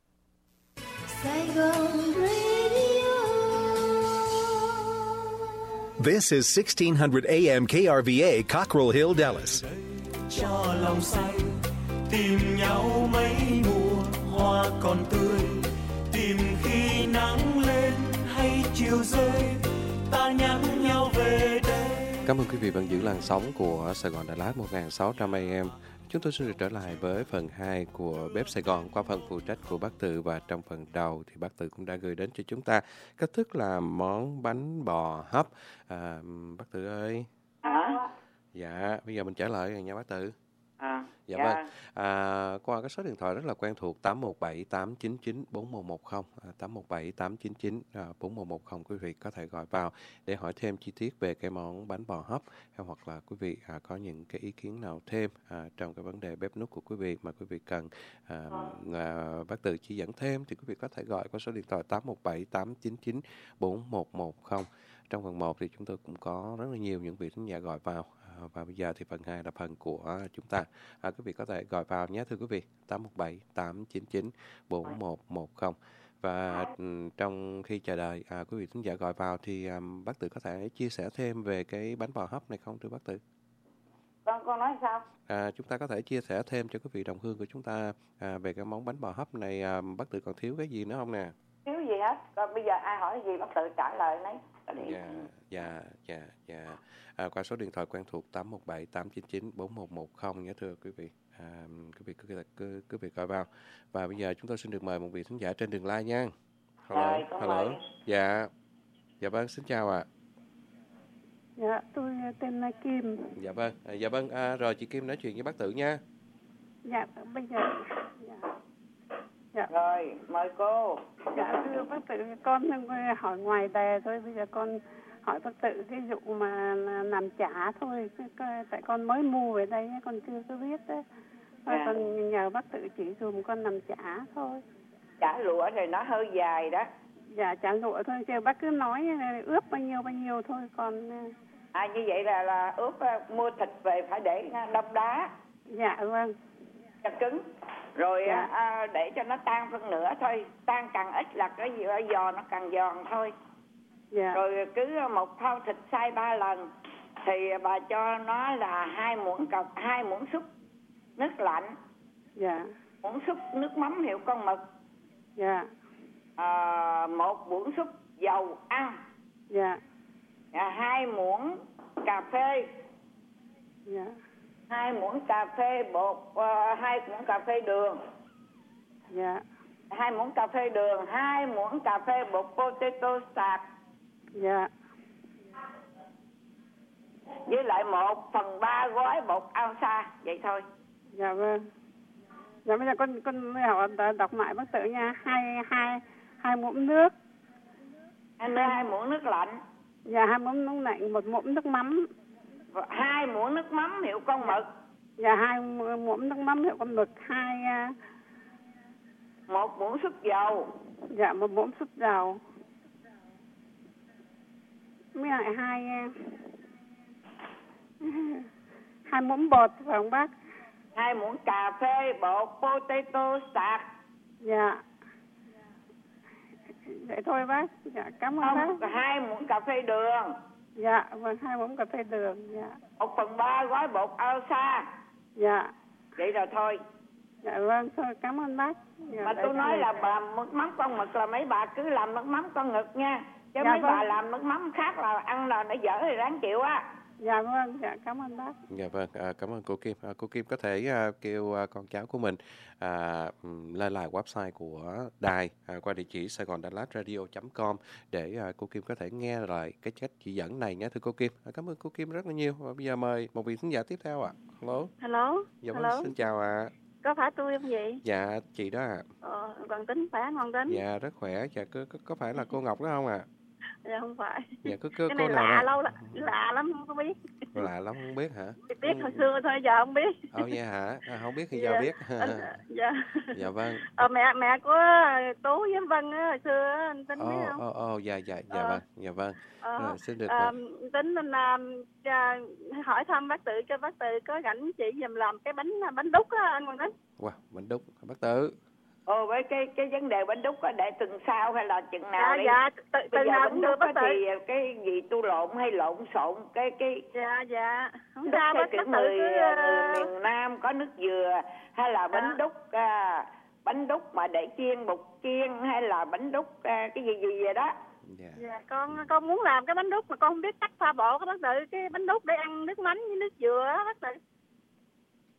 This is sixteen hundred A M K R V A, Cockrell Hill, Dallas. Cho lòng say tìm nhau mấy mùa hoa còn tươi, tìm khi nắng lên hay chiều rơi, ta nhắn nhau về đây. Cảm ơn quý vị vẫn giữ làn sóng của Sài Gòn Đà Lạt một nghìn sáu trăm A M. Chúng tôi xin được trở lại với phần hai của Bếp Sài Gòn qua phần phụ trách của bác Tự, và trong phần đầu thì bác Tự cũng đã gửi đến cho chúng ta cách thức làm món bánh bò hấp. À, bác Tự ơi. À. Dạ, bây giờ mình trả lời rồi nha bác Tự. À, dạ, dạ vâng. À, qua cái số điện thoại rất là quen thuộc tám một bảy tám chín chín bốn một một không, à, tám một bảy tám chín chín bốn một một không, quý vị có thể gọi vào để hỏi thêm chi tiết về cái món bánh bò hấp, hoặc là quý vị à, có những cái ý kiến nào thêm à, trong cái vấn đề bếp núc của quý vị mà quý vị cần à, à, bác Tự chỉ dẫn thêm, thì quý vị có thể gọi qua số điện thoại tám một bảy tám chín chín bốn một một không. Trong phần một thì chúng tôi cũng có rất là nhiều những vị khán giả gọi vào. Và bây giờ thì phần hai là phần của chúng ta. À, quý vị có thể gọi vào nhé thưa quý vị, tám một bảy tám chín chín bốn một một không. Và um, trong khi chờ đợi à, quý vị khán giả gọi vào thì um, bác Tự có thể chia sẻ thêm về cái bánh bò hấp này không thưa bác Tự? Con con nói sao? À, chúng ta có thể chia sẻ thêm cho quý vị đồng hương của chúng ta à, về cái món bánh bò hấp này, à, bác Tự còn thiếu cái gì nữa không nè? Thiếu gì hết. Còn bây giờ ai hỏi gì bác Tự trả lời nấy. Dạ, dạ, dạ, dạ. À, qua số điện thoại quen thuộc tám một bảy tám chín chín bốn một một không nhé thưa quý vị. À, quý vị cứ cứ cứ việc gọi vào. Và bây giờ chúng tôi xin được mời một vị khán giả trên đường line nha. Hello, Rồi, hello. mời. Dạ, dạ vâng, xin chào ạ. À. Dạ, tôi tên là Kim. Dạ vâng, à, dạ vâng. À, rồi chị Kim nói chuyện với bác Tự nha. Dạ, bây giờ. Dạ. Dạ. Rồi, mời cô. Dạ, thưa bác Tự, con hỏi ngoài đề thôi, bây giờ con hỏi bác Tự cái vụ mà làm chả thôi, tại con mới mua về đây, con chưa có biết đấy. À. Con nhờ bác Tự chỉ dùm con làm chả thôi. Chả lụa thì nó hơi dài đó. Dạ, chả lụa thôi, chứ bác cứ nói ướp bao nhiêu bao nhiêu thôi, con... À, như vậy là là ướp mua thịt về phải để đông đá. Dạ, vâng. Cho cứng. Rồi dạ. à, để cho nó tan phân nửa thôi, tan càng ít là cái gì giò nó càng giòn thôi. Dạ. Rồi cứ một thau thịt xay ba lần thì bà cho nó là hai muỗng cà hai muỗng súp nước lạnh. Dạ. Muỗng súp nước mắm hiệu con mực. Dạ. À, một muỗng súp dầu ăn. Dạ. À, hai muỗng cà phê. Dạ. Hai muỗng cà phê bột, uh, hai muỗng cà phê đường. Dạ. Hai muỗng cà phê đường, hai muỗng cà phê bột potato sạc. Dạ. Với lại một phần ba gói bột alsa, vậy thôi. Dạ vâng. Dạ bây giờ con con hỏi đọc lại bác Tự nha, hai hai hai muỗng nước. Hai hai muỗng nước lạnh. Dạ hai muỗng nước lạnh, một muỗng nước mắm. Hai muỗng nước mắm hiệu con mực. Dạ hai muỗng nước mắm hiệu con mực, hai một muỗng súp dầu. Dạ một muỗng súp dầu. Với lại hai hai muỗng bột phải không bác? Hai muỗng cà phê bột potato sạc. Dạ. Vậy thôi bác. Dạ cảm ơn Không, bác. Hai muỗng cà phê đường. Dạ vâng, hai muỗng cà phê đường. Dạ. Một phần ba gói bột alsa. Dạ. Vậy rồi thôi. Dạ vâng, thôi cảm ơn bác. Dạ, mà tôi nói là bà nước mắm con mực là mấy bà cứ làm nước mắm con ngực nha. Chứ dạ mấy vâng. bà làm nước mắm khác là ăn là nó dở thì ráng chịu á. Dạ vâng, dạ cảm ơn bác. Dạ vâng, à, cảm ơn cô Kim. À, cô Kim có thể à, kêu à, con cháu của mình à, lên lại website của đài à, qua địa chỉ saigon dallas radio chấm com để à, cô Kim có thể nghe lại cái cách chỉ dẫn này nhé thưa cô Kim. À, cảm ơn cô Kim rất là nhiều. Và bây giờ mời một vị khán giả tiếp theo ạ. À. Hello. Hello. Dạ vâng, Hello. xin chào ạ. À. Có phải tôi không vậy? Dạ, chị đó ạ. À. Ờ, Hoàng Tính phải không Hoàng Tính? Dạ, rất khỏe. Dạ, có, có, có phải là cô Ngọc đó không ạ? À? Dạ không phải. Dạ, có, có, cái này cô lạ nào lâu lắm, lạ lắm không có biết. Lạ lắm không biết hả? Biết hồi xưa thôi giờ không biết. Ồ dạ hả? À, không biết thì giờ dạ. biết. Dạ. Dạ vâng. Ờ, mẹ mẹ của Tú với Vân á hồi xưa á, anh Tính oh, biết không? Ồ oh, oh, dạ dạ dạ ờ. vâng, dạ vâng. Ờ. Rồi, xin được. À, Tính nên là hỏi thăm bác Tự cho bác Tự có rảnh chỉ giùm làm cái bánh bánh đúc á anh Hoàng Tính. Wow, bánh đúc bác Tự. Ồ, với cái cái vấn đề bánh đúc có để tuần sau hay là chừng nào dạ, đi? Dạ, tự, bây giờ nào bánh cũng đúc được bác Tự. Thì cái gì tu lộn hay lộn xộn cái cái dạ dạ không đúc sao bác, kiểu bác người, Tự cứ... người miền Nam có nước dừa hay là bánh dạ. đúc à, bánh đúc mà để chiên bột chiên hay là bánh đúc à, cái gì gì vậy đó. Dạ. dạ con con muốn làm cái bánh đúc mà con không biết cách pha bộ cái bác Tự, cái bánh đúc để ăn nước mắm với nước dừa á bác Tự.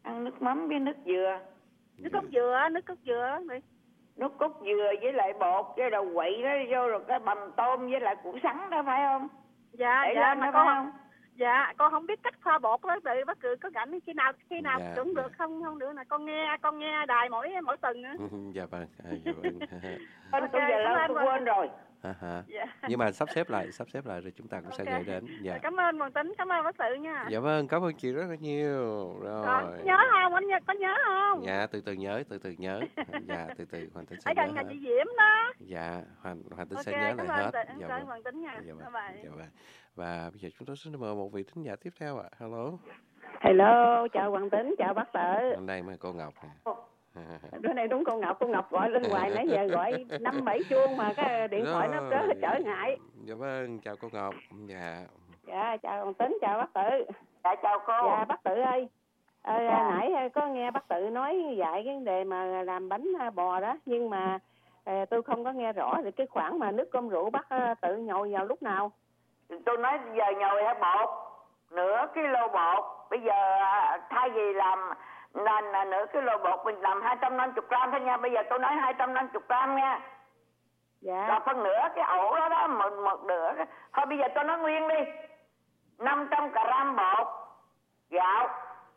Ăn nước mắm với nước dừa. Nước cốt dừa, nước cốt dừa. Nước cốt dừa với lại bột với đầu quậy đó vô rồi cái bằm tôm với lại củ sắn đó phải không? Dạ, để dạ lên mà đó con phải không? Dạ, con không biết cách pha bột đó, tự bác cứ có rảnh khi nào khi nào Dạ, cũng dạ. được không không được là con nghe con nghe đài mỗi mỗi tuần nữa. Dạ vâng, à, dạ vâng. Tôi Ok, giờ cảm lâu ơn tôi Hoàng. quên rồi. À, hả. Dạ. Nhưng mà sắp xếp lại, sắp xếp lại rồi chúng ta cũng sẽ Ok. gửi đến. Dạ. Cảm ơn Hoàng Tính, cảm ơn bác Tự nha. Dạ vâng, cảm ơn chị rất là nhiều. Có Rồi. nhớ không? Anh nhớ, có nhớ không? Dạ, từ từ nhớ, từ từ nhớ. Dạ, từ từ Hoàng Tính sẽ Ở nhớ gần nhà hết. chị Diễm đó. Dạ, Hoàng Hoàng Tính Ok, sẽ nhớ cảm lại ơn hết. Tự- Dạ cảm ơn vâng. Hoàng Tính nha. Dạ vâng. Bye bye. Dạ vâng. Và bây giờ chúng tôi xin mời một vị thính giả tiếp theo ạ. Hello. Hello, chào Hoàng Tính, chào bác Tự. Hôm nay mới cô Ngọc nè. Bữa nay đúng cô Ngọc, cô Ngọc gọi lên hoài nãy giờ gọi năm bảy chuông mà cái điện thoại nó Rồi. trở ngại. Dạ vâng, chào cô Ngọc. Dạ. Dạ, chào Hoàng Tính, chào bác Tự. Dạ, chào cô. Dạ, bác Tự ơi. Ờ, Dạ. Nãy có nghe bác Tự nói dạy cái vấn đề mà làm bánh bò đó, nhưng mà ờ, tôi không có nghe rõ được cái khoản mà nước cơm rượu bác ờ, Tự nhồi vào lúc nào. Tôi nói giờ nhồi hả bột, nửa kilo bột. Bây giờ à, thay vì làm nên là nửa kilo bột mình làm hai trăm năm mươi gram thôi nha. Bây giờ tôi nói hai trăm năm mươi gram nha. Dạ. Rồi phân nửa cái ổ đó đó, một, một nửa. Thôi bây giờ tôi nói nguyên đi. năm trăm gram bột gạo.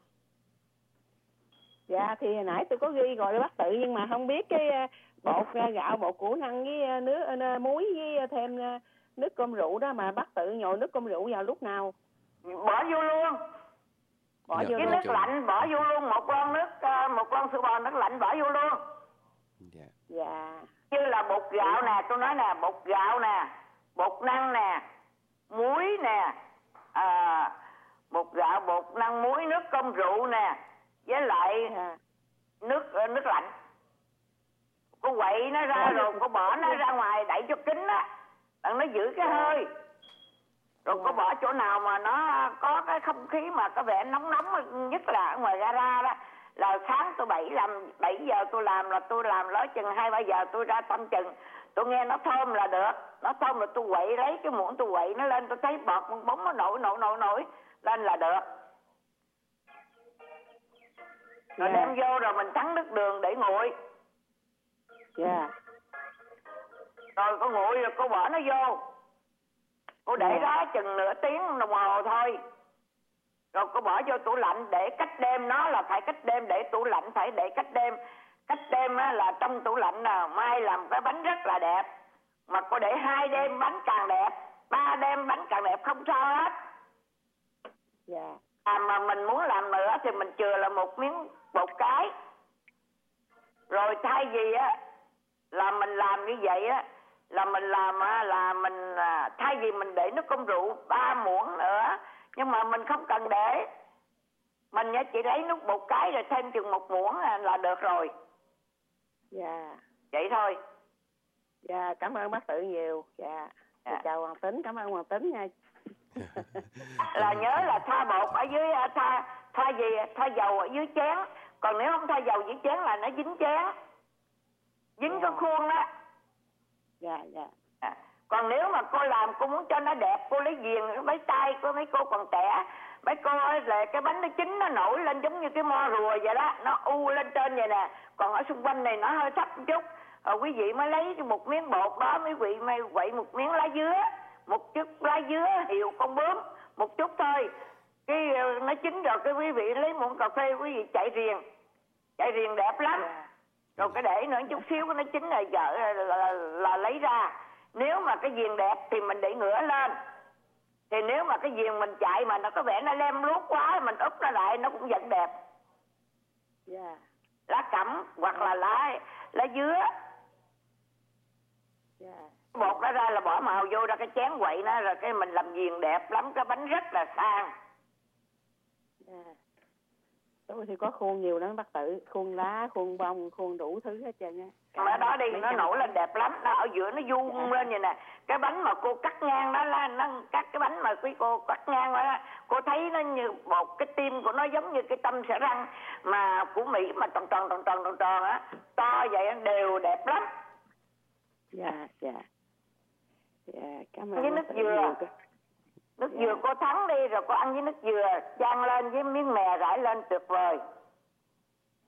Dạ thì hồi nãy tôi có ghi rồi đó bác Tự, nhưng mà không biết cái ờ, bột ờ, gạo, bột củ năng với ờ, nước ờ, muối với thêm ờ, nước cơm rượu đó, mà bác Tự nhồi nước cơm rượu vào lúc nào? Bỏ vô luôn. Bỏ Dạ, vô Cái luôn. nước lạnh bỏ vô luôn. Một lon nước, à, một lon sữa bò nước lạnh bỏ vô luôn. Dạ. Dạ. Như là bột gạo nè, tôi nói nè, bột gạo nè, bột năng nè, muối nè, à, bột gạo, bột năng, muối, nước cơm rượu nè, với lại Dạ. nước ờ, nước lạnh. Cô quậy nó ra Dạ. rồi cô bỏ nó ra ngoài đậy cho kín á, đặng nó giữ cái hơi. Rồi cô bỏ chỗ nào mà nó có cái không khí mà có vẻ nóng nóng, nhất là ở ngoài gara đó. Là sáng tôi bảy làm bảy giờ tôi làm là tôi làm lỡ chừng hai ba giờ tôi ra tâm chừng tôi nghe nó thơm là được, nó thơm là tôi quậy lấy cái muỗng tôi quậy nó lên, tôi thấy bọt bóng nó nổi nổi nổi nổi lên là được. Rồi Dạ. đem vô rồi mình thắng nước đường để nguội. Dạ. Rồi cô nguội rồi cô bỏ nó vô, cô để Dạ. đó chừng nửa tiếng đồng hồ thôi. Rồi cô bỏ vô tủ lạnh để cách đêm, nó là phải cách đêm, để tủ lạnh phải để cách đêm. Cách đêm á, là trong tủ lạnh là mai làm cái bánh rất là đẹp. Mà cô để hai đêm bánh càng đẹp, ba đêm bánh càng đẹp, không sao hết. Dạ. À, mà mình muốn làm nữa thì mình chừa là một miếng bột cái. Rồi thay vì á là mình làm như vậy á, là mình làm á, là mình à, thay vì mình để nước cơm rượu ba muỗng nữa, nhưng mà mình không cần để, mình chỉ lấy nước bột cái rồi thêm chừng một muỗng là, là được rồi. Dạ. Vậy thôi. Dạ, cảm ơn bác Tự nhiều. Dạ. Dạ. Chào Hoàng Tính, cảm ơn Hoàng Tính nha. Là nhớ là thoa bột ở dưới, à, thoa thoa gì thoa dầu ở dưới chén. Còn nếu không thoa dầu dưới chén là nó dính chén, dính cái khuôn đó. Dạ, dạ. À, còn nếu mà cô làm cô muốn cho nó đẹp, cô lấy viền mấy tay của mấy cô còn trẻ, mấy cô ấy là cái bánh nó chín nó nổi lên giống như cái mo rùa vậy đó, nó u lên trên vậy nè, còn ở xung quanh này nó hơi thấp một chút. Rồi quý vị mới lấy một miếng bột đó, mấy vị mới quậy một miếng lá dứa, một chút lá dứa hiệu con bướm, một chút thôi. Cái nó chín rồi cái quý vị lấy muỗng cà phê quý vị chạy riềng, chạy riềng đẹp lắm. Rồi cái để nữa chút xíu nó chín rồi vợ là, là, là, là lấy ra. Nếu mà cái viền đẹp thì mình để ngửa lên. Thì nếu mà cái viền mình chạy mà nó có vẻ nó lem luốc quá, mình úp nó lại nó cũng vẫn đẹp. Dạ. Lá cẩm hoặc là lá lá dứa. Dạ. Bột nó ra là bỏ màu vô ra cái chén quậy nó, rồi cái mình làm viền đẹp lắm, cái bánh rất là sang. Dạ. Tôi thì có khuôn nhiều lắm bác Tự, khuôn lá, khuôn bông, khuôn đủ thứ hết trơn á. Mà đó đi nó nổi lên đẹp lắm, nó ở giữa nó vuông dạ. lên vậy nè. Cái bánh mà cô cắt ngang đó là nó cắt cái bánh mà quý cô cắt ngang đó, cô thấy nó như một cái tim của nó giống như cái tâm xẻ răng mà của Mỹ mà tròn tròn tròn tròn tròn tròn á, to vậy đều đẹp lắm. Dạ, dạ. Dạ, cảm ơn. Với nước dừa. Nước dạ. dừa cô thắng đi rồi cô ăn với nước dừa, chan lên với miếng mè rải lên tuyệt vời.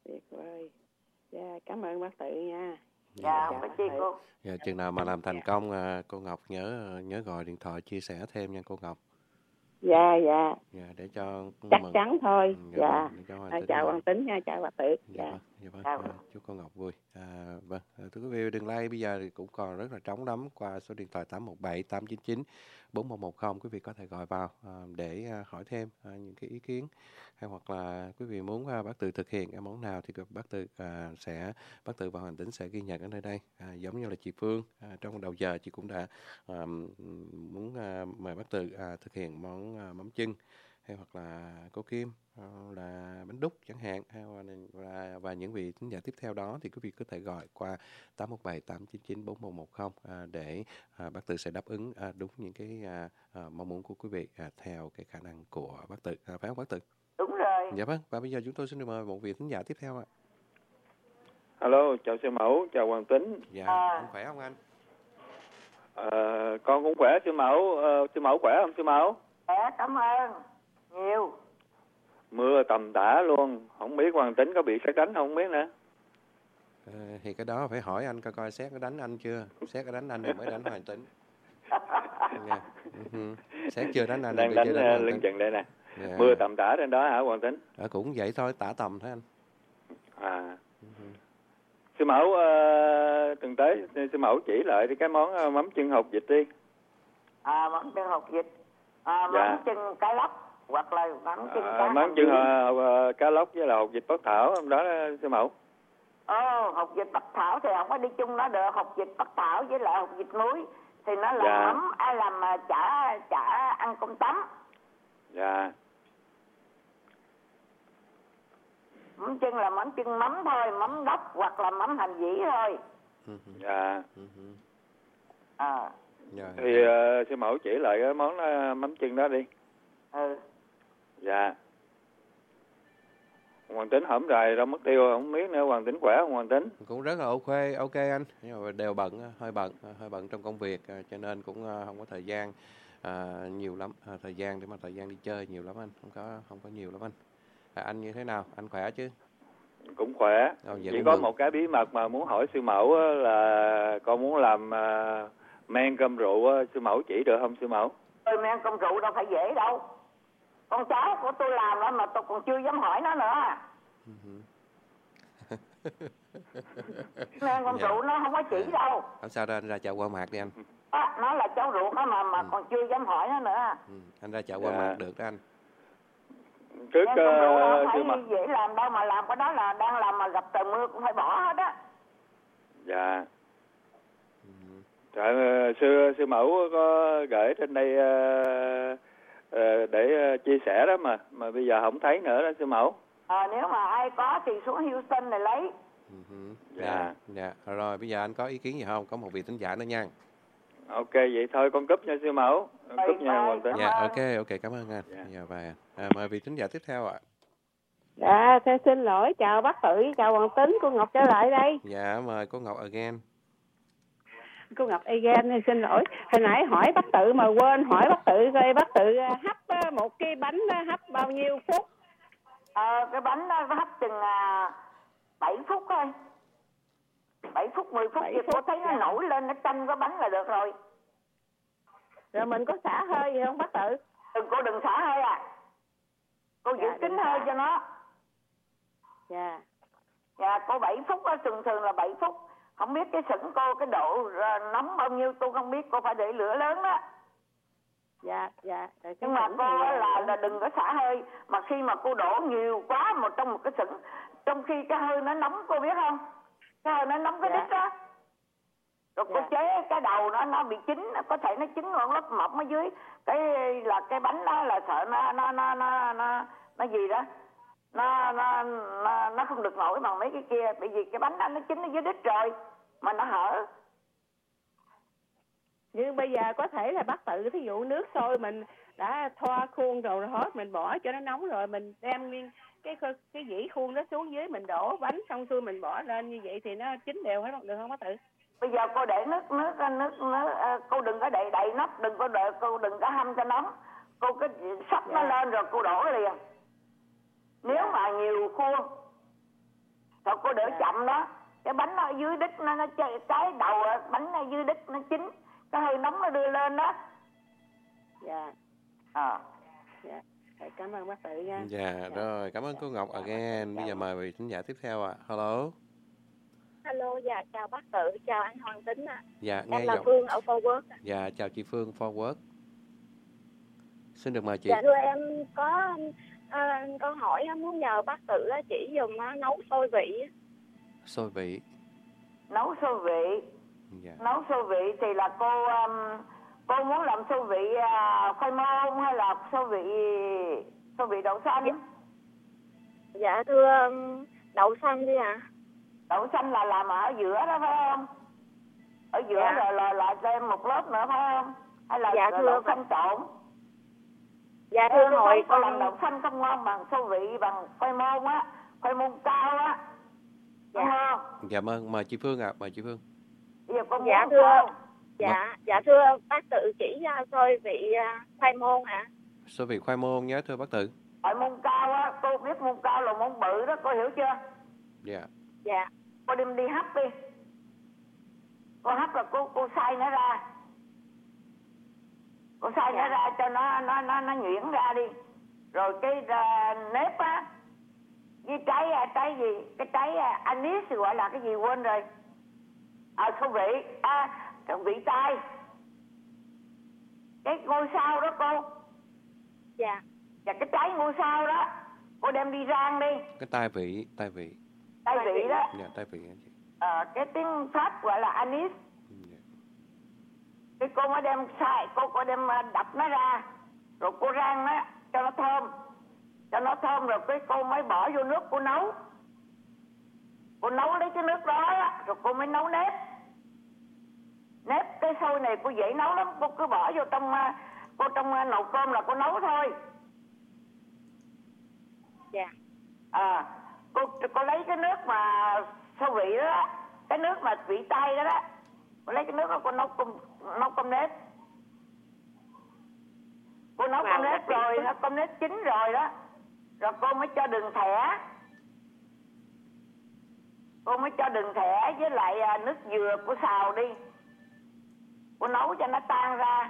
Tuyệt vời. Dạ, cảm ơn bác Tự nha. Dạ, không có chi cô. Dạ, chừng nào mà làm thành công à, cô Ngọc nhớ nhớ gọi điện thoại chia sẻ thêm nha cô Ngọc. Dạ, dạ. Dạ, để cho Chắc mừng. chắn thôi. Dạ, Dạ. vâng, để cho Hoàng À, Tính chào mừng. Hoàng Tính nha, chào bác Tự. Dạ, Dạ. vâng, dạ vâng. À, chúc cô Ngọc vui. À, vâng, à, thưa quý vị, đừng like bây giờ thì cũng còn rất là trống lắm qua số điện thoại tám một bảy tám chín chín bốn một một không. Quý vị có thể gọi vào à, để à, hỏi thêm à, những cái ý kiến hay hoặc là quý vị muốn à, bác Tự thực hiện cái món nào thì bác Tự à, sẽ bác Tự và Hoàng Tính sẽ ghi nhận ở nơi đây. À, giống như là chị Phương à, trong đầu giờ chị cũng đã à, muốn à, mời bác Tự à, thực hiện món à, mắm chưng, hay hoặc là cô Kim à, là bánh đúc chẳng hạn, hay là, và, và những vị thính giả tiếp theo đó thì quý vị có thể gọi qua tám một bảy tám chín chín bốn một một không à, để à, bác Tự sẽ đáp ứng à, đúng những cái à, à, mong muốn của quý vị à, theo cái khả năng của bác Tự, à, phải không bác Tự? Đúng rồi. Dạ vâng, và bây giờ chúng tôi xin được mời một vị thính giả tiếp theo ạ. Alo, chào sư mẫu, chào Hoàng Tính. Dạ, À. anh khỏe không anh? Ờ, con cũng khỏe sư mẫu, ờ, sư mẫu khỏe không sư mẫu? Dạ, cảm ơn nhiều. Mưa tầm tã luôn, không biết Hoàng Tính có bị sét đánh không biết nữa. À, thì cái đó phải hỏi anh coi coi xét có đánh anh chưa, xét có đánh anh thì mới đánh Hoàng Tính. Nghe. Uh-huh. Xét chưa đánh anh Đang thì đánh chưa đánh uh, lưng chừng đây nè. Dạ. Mưa tầm tã trên đó hả Hoàng Tính? À, cũng vậy thôi, tả tầm thôi anh. À. Uh-huh. Sư mẫu uh, tuần tới sư mẫu chỉ lại cái món uh, mắm chưng hột vịt đi. À, mắm chưng hột vịt. À, dạ. mắm chưng cá lóc hoặc là mắm chưng À, cá mắm chưng uh, uh, cá lóc với là hột vịt bắc thảo hôm đó uh, sư mẫu. Ồ, hột vịt bắc thảo thì không có đi chung nó được. Hột vịt bắc thảo với lại hột vịt muối thì nó là dạ. mắm ai làm mà chả chả ăn cơm tấm. Dạ. Mắm chưng là mắm chưng mắm thôi, mắm gốc hoặc là mắm hành dĩ thôi. Dạ. À. Dạ. Thì uh, sư mẫu chỉ lại cái món uh, mắm chưng đó đi. Ừ. Dạ. Hoàng Tính hổm rày đâu mất tiêu không biết nữa. Hoàng Tính khỏe không Hoàng Tính? Cũng rất là ok, ok anh. Nhưng mà đều bận, hơi bận, hơi bận trong công việc cho nên cũng không có thời gian à, nhiều lắm, à, thời gian để mà thời gian đi chơi nhiều lắm anh, không có không có nhiều lắm anh. À, anh như thế nào? Anh khỏe chứ? Cũng khỏe. Ờ, chỉ có mừng. một cái bí mật mà muốn hỏi sư mẫu là con muốn làm uh, men cơm rượu, sư mẫu chỉ được không sư mẫu? Ừ, men cơm rượu đâu phải dễ đâu. Con cháu của tôi làm đó mà tôi còn chưa dám hỏi nó nữa. Men cơm Dạ. rượu nó không có chỉ đâu. Không sao đâu, anh ra chợ qua mạc đi anh. À, nó là cháu ruột đó mà mà Ừ. còn chưa dám hỏi nó nữa. Ừ. Anh ra chợ qua Dạ. mạc được đó anh. Trước Men cơm rượu đâu uh, phải sư mẫu. dễ làm đâu mà làm cái đó là đang làm mà gặp trời mưa cũng phải bỏ hết á. Dạ. Trời, sư sư mẫu có gửi trên đây uh, uh, để uh, chia sẻ đó mà mà bây giờ không thấy nữa đó sư mẫu. À, nếu mà ai có thì xuống Houston này lấy. Dạ. Dạ. Rồi bây giờ anh có ý kiến gì không? Có một vị thính giả nữa nha. Ok vậy thôi con cúp nha sư mẫu. Con cúp nha Hoàng Tính. Dạ, ok, ok, cảm ơn anh. Dạ, và à, mời vị thính giả tiếp theo ạ. Dạ, thế xin lỗi, chào bác Tự, chào Hoàng Tính, cô Ngọc trở lại đây. Dạ, mời cô Ngọc again. Cô Ngọc again, xin lỗi. Hồi nãy hỏi bác Tự mà quên hỏi bác Tự coi bác Tự hấp một cái bánh hấp bao nhiêu phút? Ờ, cái bánh đó hấp chừng à, bảy phút thôi. bảy phút, mười phút thì cô thấy nó nổi lên, nó chanh cái bánh là được rồi. Rồi mình có xả hơi gì không bác Tự? Đừng, cô đừng xả hơi à. Cô giữ Dạ, kín đừng hơi xả. cho nó. Dạ. Dạ, cô bảy phút đó, thường thường là bảy phút. Không biết cái sửng cô, cái độ uh, nóng bao nhiêu tôi không biết, cô phải để lửa lớn đó. Dạ, dạ. Rồi Nhưng mà cô á là, là đừng có xả hơi. Mà khi mà cô đổ nhiều quá một trong một cái sửng, trong khi cái hơi nó nóng cô biết không? Cái hơi nó nóng cái Dạ. đít đó. Rồi cô Dạ. chế cái đầu nó nó bị chín, có thể nó chín ngon lớp mỏng ở dưới. Cái là cái bánh đó là sợ nó nó nó nó nó, nó gì đó. Nó, nó nó nó không được nổi bằng mấy cái kia, bởi vì cái bánh đó nó chín ở dưới đít rồi mà nó hở. Nhưng bây giờ có thể là bác Tự thí dụ nước sôi mình đã thoa khuôn rồi hết, mình bỏ cho nó nóng rồi mình đem nguyên cái cái dĩ khuôn đó xuống dưới, mình đổ bánh xong xuôi mình bỏ lên như vậy thì nó chín đều hết được không bác Tự? Bây giờ cô để nước nước nước nước cô đừng có đậy đậy nắp, đừng có đợi, cô đừng có hâm cho nóng, cô cứ sắp nó lên rồi cô đổ liền. Nếu mà nhiều khuôn Thôi cô đỡ chậm đó. Cái bánh nó ở dưới đít nó nó chạy cái đầu bánh ở dưới đít nó chín, cái hơi nóng nó đưa lên đó. Dạ. À. Dạ. Cảm ơn bác Tự nha. Dạ, dạ. Rồi, cảm ơn cô Ngọc again. Bây giờ mời vị khán giả tiếp theo ạ. À. Hello. Hello, dạ chào bác Tự, chào anh Hoàng Tính ạ. À. Dạ, nghe em là giọng. Phương ở Forward. Dạ, chào chị Phương Forward. Xin được mời chị. Dạ thưa em có à, câu hỏi muốn nhờ bác Tự chỉ dùng nấu xôi vị. Xôi vị. Nấu xôi vị. Dạ. Nấu xôi vị thì là cô um, cô muốn làm xôi vị uh, khoai môn hay là xôi vị xôi vị đậu xanh? Dạ, dạ thưa um, đậu xanh đi ạ. À. Đậu xanh là làm ở giữa đó phải không? Ở giữa dạ. rồi là lại thêm một lớp nữa phải không? Hay là dạ, thưa đậu xanh trộn? Dạ thưa Ê, hồi con con làm đậu xanh không ngon bằng xôi vị bằng khoai môn á, khoai môn cao á. Dạ. Ngon. Dạ vâng, mời chị Phương ạ, à, mời chị Phương. Bây giờ con dạ thưa sao? Dạ, dạ thưa bác Tự chỉ xôi vị khoai môn hả? Xôi vị khoai môn nhé thưa bác Tự. Khoai môn cao á, cô biết môn cao là môn bự đó, cô hiểu chưa? Dạ. Dạ. Cô đem đi hấp đi. Cô hấp là cô cô xay nó ra. Cô xay dạ. nó ra cho nó nó nó nó nhuyễn ra đi. Rồi cái uh, nếp á với trái trái gì? Cái trái uh, anis gọi là cái gì quên rồi. À xôi vị, à cái vị tai. Cái ngôi sao đó cô. Dạ. Và cái trái ngôi sao đó cô đem đi rang đi. Cái tai vị, tai vị. Tai vị đó. Dạ, tai vị anh chị. Ờ, cái tiếng Pháp gọi là anis. Dạ. Cái cô mới đem xay, cô cô đem đập nó ra, rồi cô rang nó cho nó thơm, cho nó thơm rồi cái cô mới bỏ vô nước cô nấu. Cô nấu lấy cái nước đó rồi cô mới nấu nếp. Nếp cái xôi này cô dễ nấu lắm, cô cứ bỏ vô trong cô trong nồi cơm là cô nấu thôi. Dạ. À, cô cô lấy cái nước mà xôi vị đó, cái nước mà vị tay đó đó, cô lấy cái nước đó cô nấu cơm nấu cơm nếp. Cô nấu cơm nếp rồi, nó cơm nếp chín rồi đó, rồi cô mới cho đường thẻ. Cô mới cho đường thẻ với lại nước dừa cô xào đi. Cô nấu cho nó tan ra.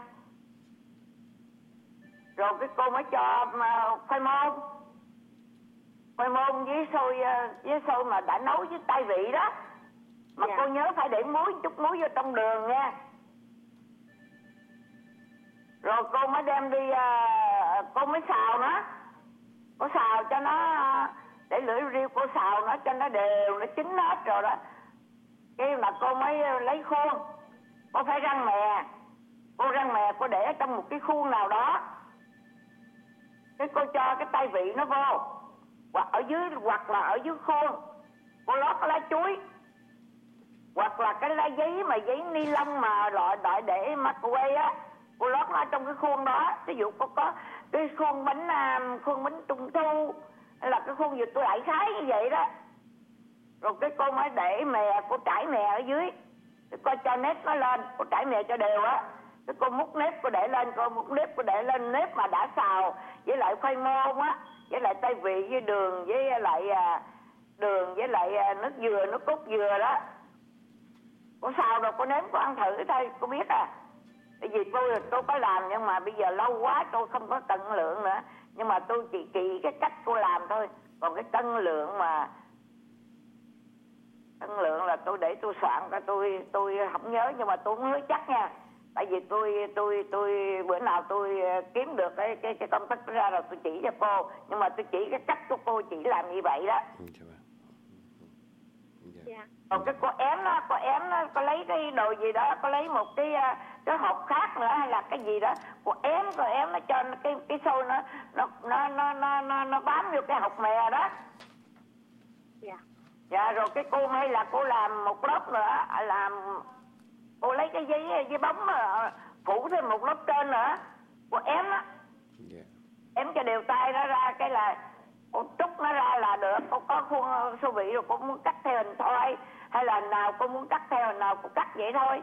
Rồi cái cô mới cho khoai môn. Khoai môn với xôi với xôi mà đã nấu với tay vị đó. Mà dạ. Cô nhớ phải để muối, chút muối vô trong đường nha. Rồi cô mới đem đi, cô mới xào nó. Cô xào cho nó, để lưỡi riêu cô xào nó cho nó đều, nó chín hết rồi đó. Cái mà cô mới lấy khuôn. Cô phải rang mè. Cô rang mè cô để trong một cái khuôn nào đó. Cái cô cho cái tay vị nó vô. Hoặc ở dưới, hoặc là ở dưới khuôn. Cô lót cái lá chuối. Hoặc là cái lá giấy mà giấy ni lông mà loại đợi để microwave á. Cô lót nó trong cái khuôn đó. Ví dụ cô có cái khuôn bánh khuôn bánh trung thu hay là cái khuôn gì tôi đại khái như vậy đó. Rồi cái cô mới để mè, cô trải mè ở dưới. Cái cô cho nếp nó lên, cô trải mè cho đều á. Cái cô múc nếp cô để lên, cô múc nếp cô để lên, nếp mà đã xào với lại khoai môn á, với lại tay vị với đường với lại đường với lại nước dừa, nước cốt dừa đó. Cô xào rồi cô nếm cô ăn thử thôi, cô biết à. Tại vì tôi tôi có làm nhưng mà bây giờ lâu quá tôi không có cân lượng nữa. Nhưng mà tôi chỉ chỉ cái cách cô làm thôi. Còn cái cân lượng mà cân lượng là tôi để tôi soạn coi, tôi tôi không nhớ nhưng mà tôi không nhớ chắc nha. Tại vì tôi tôi tôi bữa nào tôi kiếm được cái cái cái công thức ra rồi tôi chỉ cho cô, nhưng mà tôi chỉ cái cách của cô chỉ làm như vậy đó. Dạ. Còn cái cô ém đó, cô ém đó, cô lấy cái đồ gì đó, cô lấy một cái cái hộp khác nữa hay là cái gì đó, cô ém cô ém nó cho cái cái xôi nó nó nó nó nó nó, nó bám vô cái hộp mè đó. Dạ. Dạ rồi cái cô hay là cô làm một lớp nữa, làm cô lấy cái giấy giấy bóng phủ thêm một lớp trên nữa, cô ém á, yeah. ém cho đều tay nó ra, cái là cô trút nó ra là được. Cô có khuôn xôi vị rồi cô muốn cắt theo hình thôi, hay là nào cô muốn cắt theo hình nào cô cắt vậy thôi.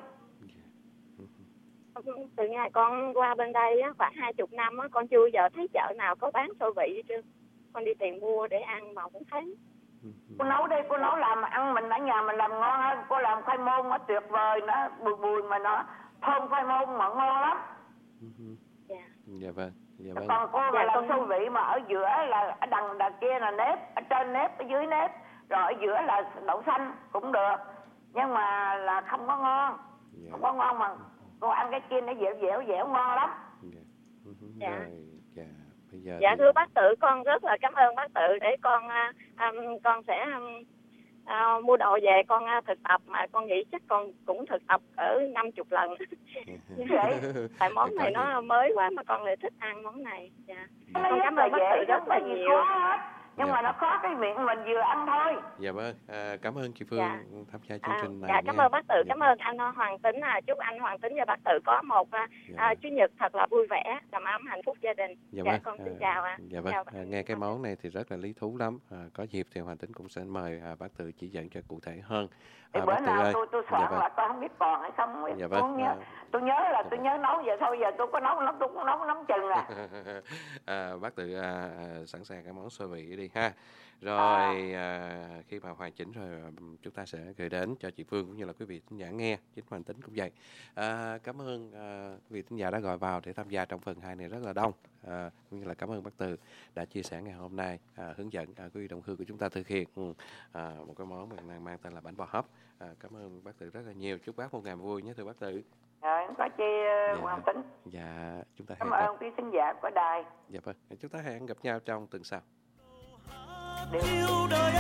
Từ ngày con qua bên đây á, khoảng hai chục năm á, con chưa giờ thấy chợ nào có bán xôi vị hết trơn. Con đi tìm mua để ăn mà cũng thấy. Cô nấu đi, cô nấu làm ăn mình ở nhà mình làm ngon hơn. Cô làm khoai môn nó tuyệt vời, nó bùi bùi mà nó thơm khoai môn mà ngon lắm. Dạ. Dạ vâng. Dạ vâng. Còn cô mà Dạ, làm con- xôi vị mà ở giữa là ở đằng đằng kia là nếp, ở trên nếp, ở dưới nếp, rồi ở giữa là đậu xanh cũng được, nhưng mà là không có ngon, không có ngon mà cô ăn cái kia nó dẻo dẻo dẻo ngon lắm. Dạ. Rồi, dạ. Bây giờ Dạ thì- thưa bác Tự, con rất là cảm ơn bác Tự để con à, à, con sẽ à, mua đồ về con à, thực tập, mà con nghĩ chắc con cũng thực tập ở năm chục lần. Như vậy tại món này nó mới quá mà con lại thích ăn món này. Dạ. Con cảm ơn bác Tự rất là gì nhiều. có hết, nhưng Dạ. mà nó khó cái miệng mình vừa ăn thôi. Dạ vâng, à, cảm ơn chị Phương Dạ. tham gia chương À, trình này dạ cảm nha. ơn bác Tự, Dạ. cảm ơn anh Hoàng Tính, à, chúc anh Hoàng Tính và bác Tự có một à, à, chủ nhật thật là vui vẻ, đầm ấm hạnh phúc gia đình. Dạ Dạ, vâng. con xin à, chào ạ. Dạ vâng. Chào bác. À, nghe cái món này thì rất là lý thú lắm. À, có dịp thì Hoàng Tính cũng sẽ mời à, bác Tự chỉ dẫn cho cụ thể hơn. Thì À, bữa bác Tự nào ơi. tôi tôi Dạ soạn vâng. lại tôi không biết còn hay không. Dạ Tôi vâng. không nhớ. À, Tôi nhớ là tôi nhớ nấu vậy thôi, giờ tôi có nấu nấu tôi cũng nấu nắm chừng à. à, bác Tự à, à, sẵn sàng cái món xôi vị đi ha. Rồi à, khi mà hoàn chỉnh rồi chúng ta sẽ gửi đến cho chị Phương cũng như là quý vị thính giả nghe. Chính Hoàng Tính cũng vậy. À, cảm ơn à, quý vị thính giả đã gọi vào để tham gia trong phần hai này rất là đông. À, cũng như là cảm ơn bác Tự đã chia sẻ ngày hôm nay, à, hướng dẫn à, quý vị đồng hương của chúng ta thực hiện ừ, à, một cái món mang, mang tên là bánh bò hấp. À, cảm ơn bác Tự rất là nhiều. Chúc bác một ngày vui nhé thưa bác Tự. Rồi không có chi Dạ. Hoàng Tính. Dạ, chúng ta Cảm hẹn gặp. ơn quý khán giả của đài. Dạ vâng, chúng ta hẹn gặp nhau trong tuần sau. Yêu đời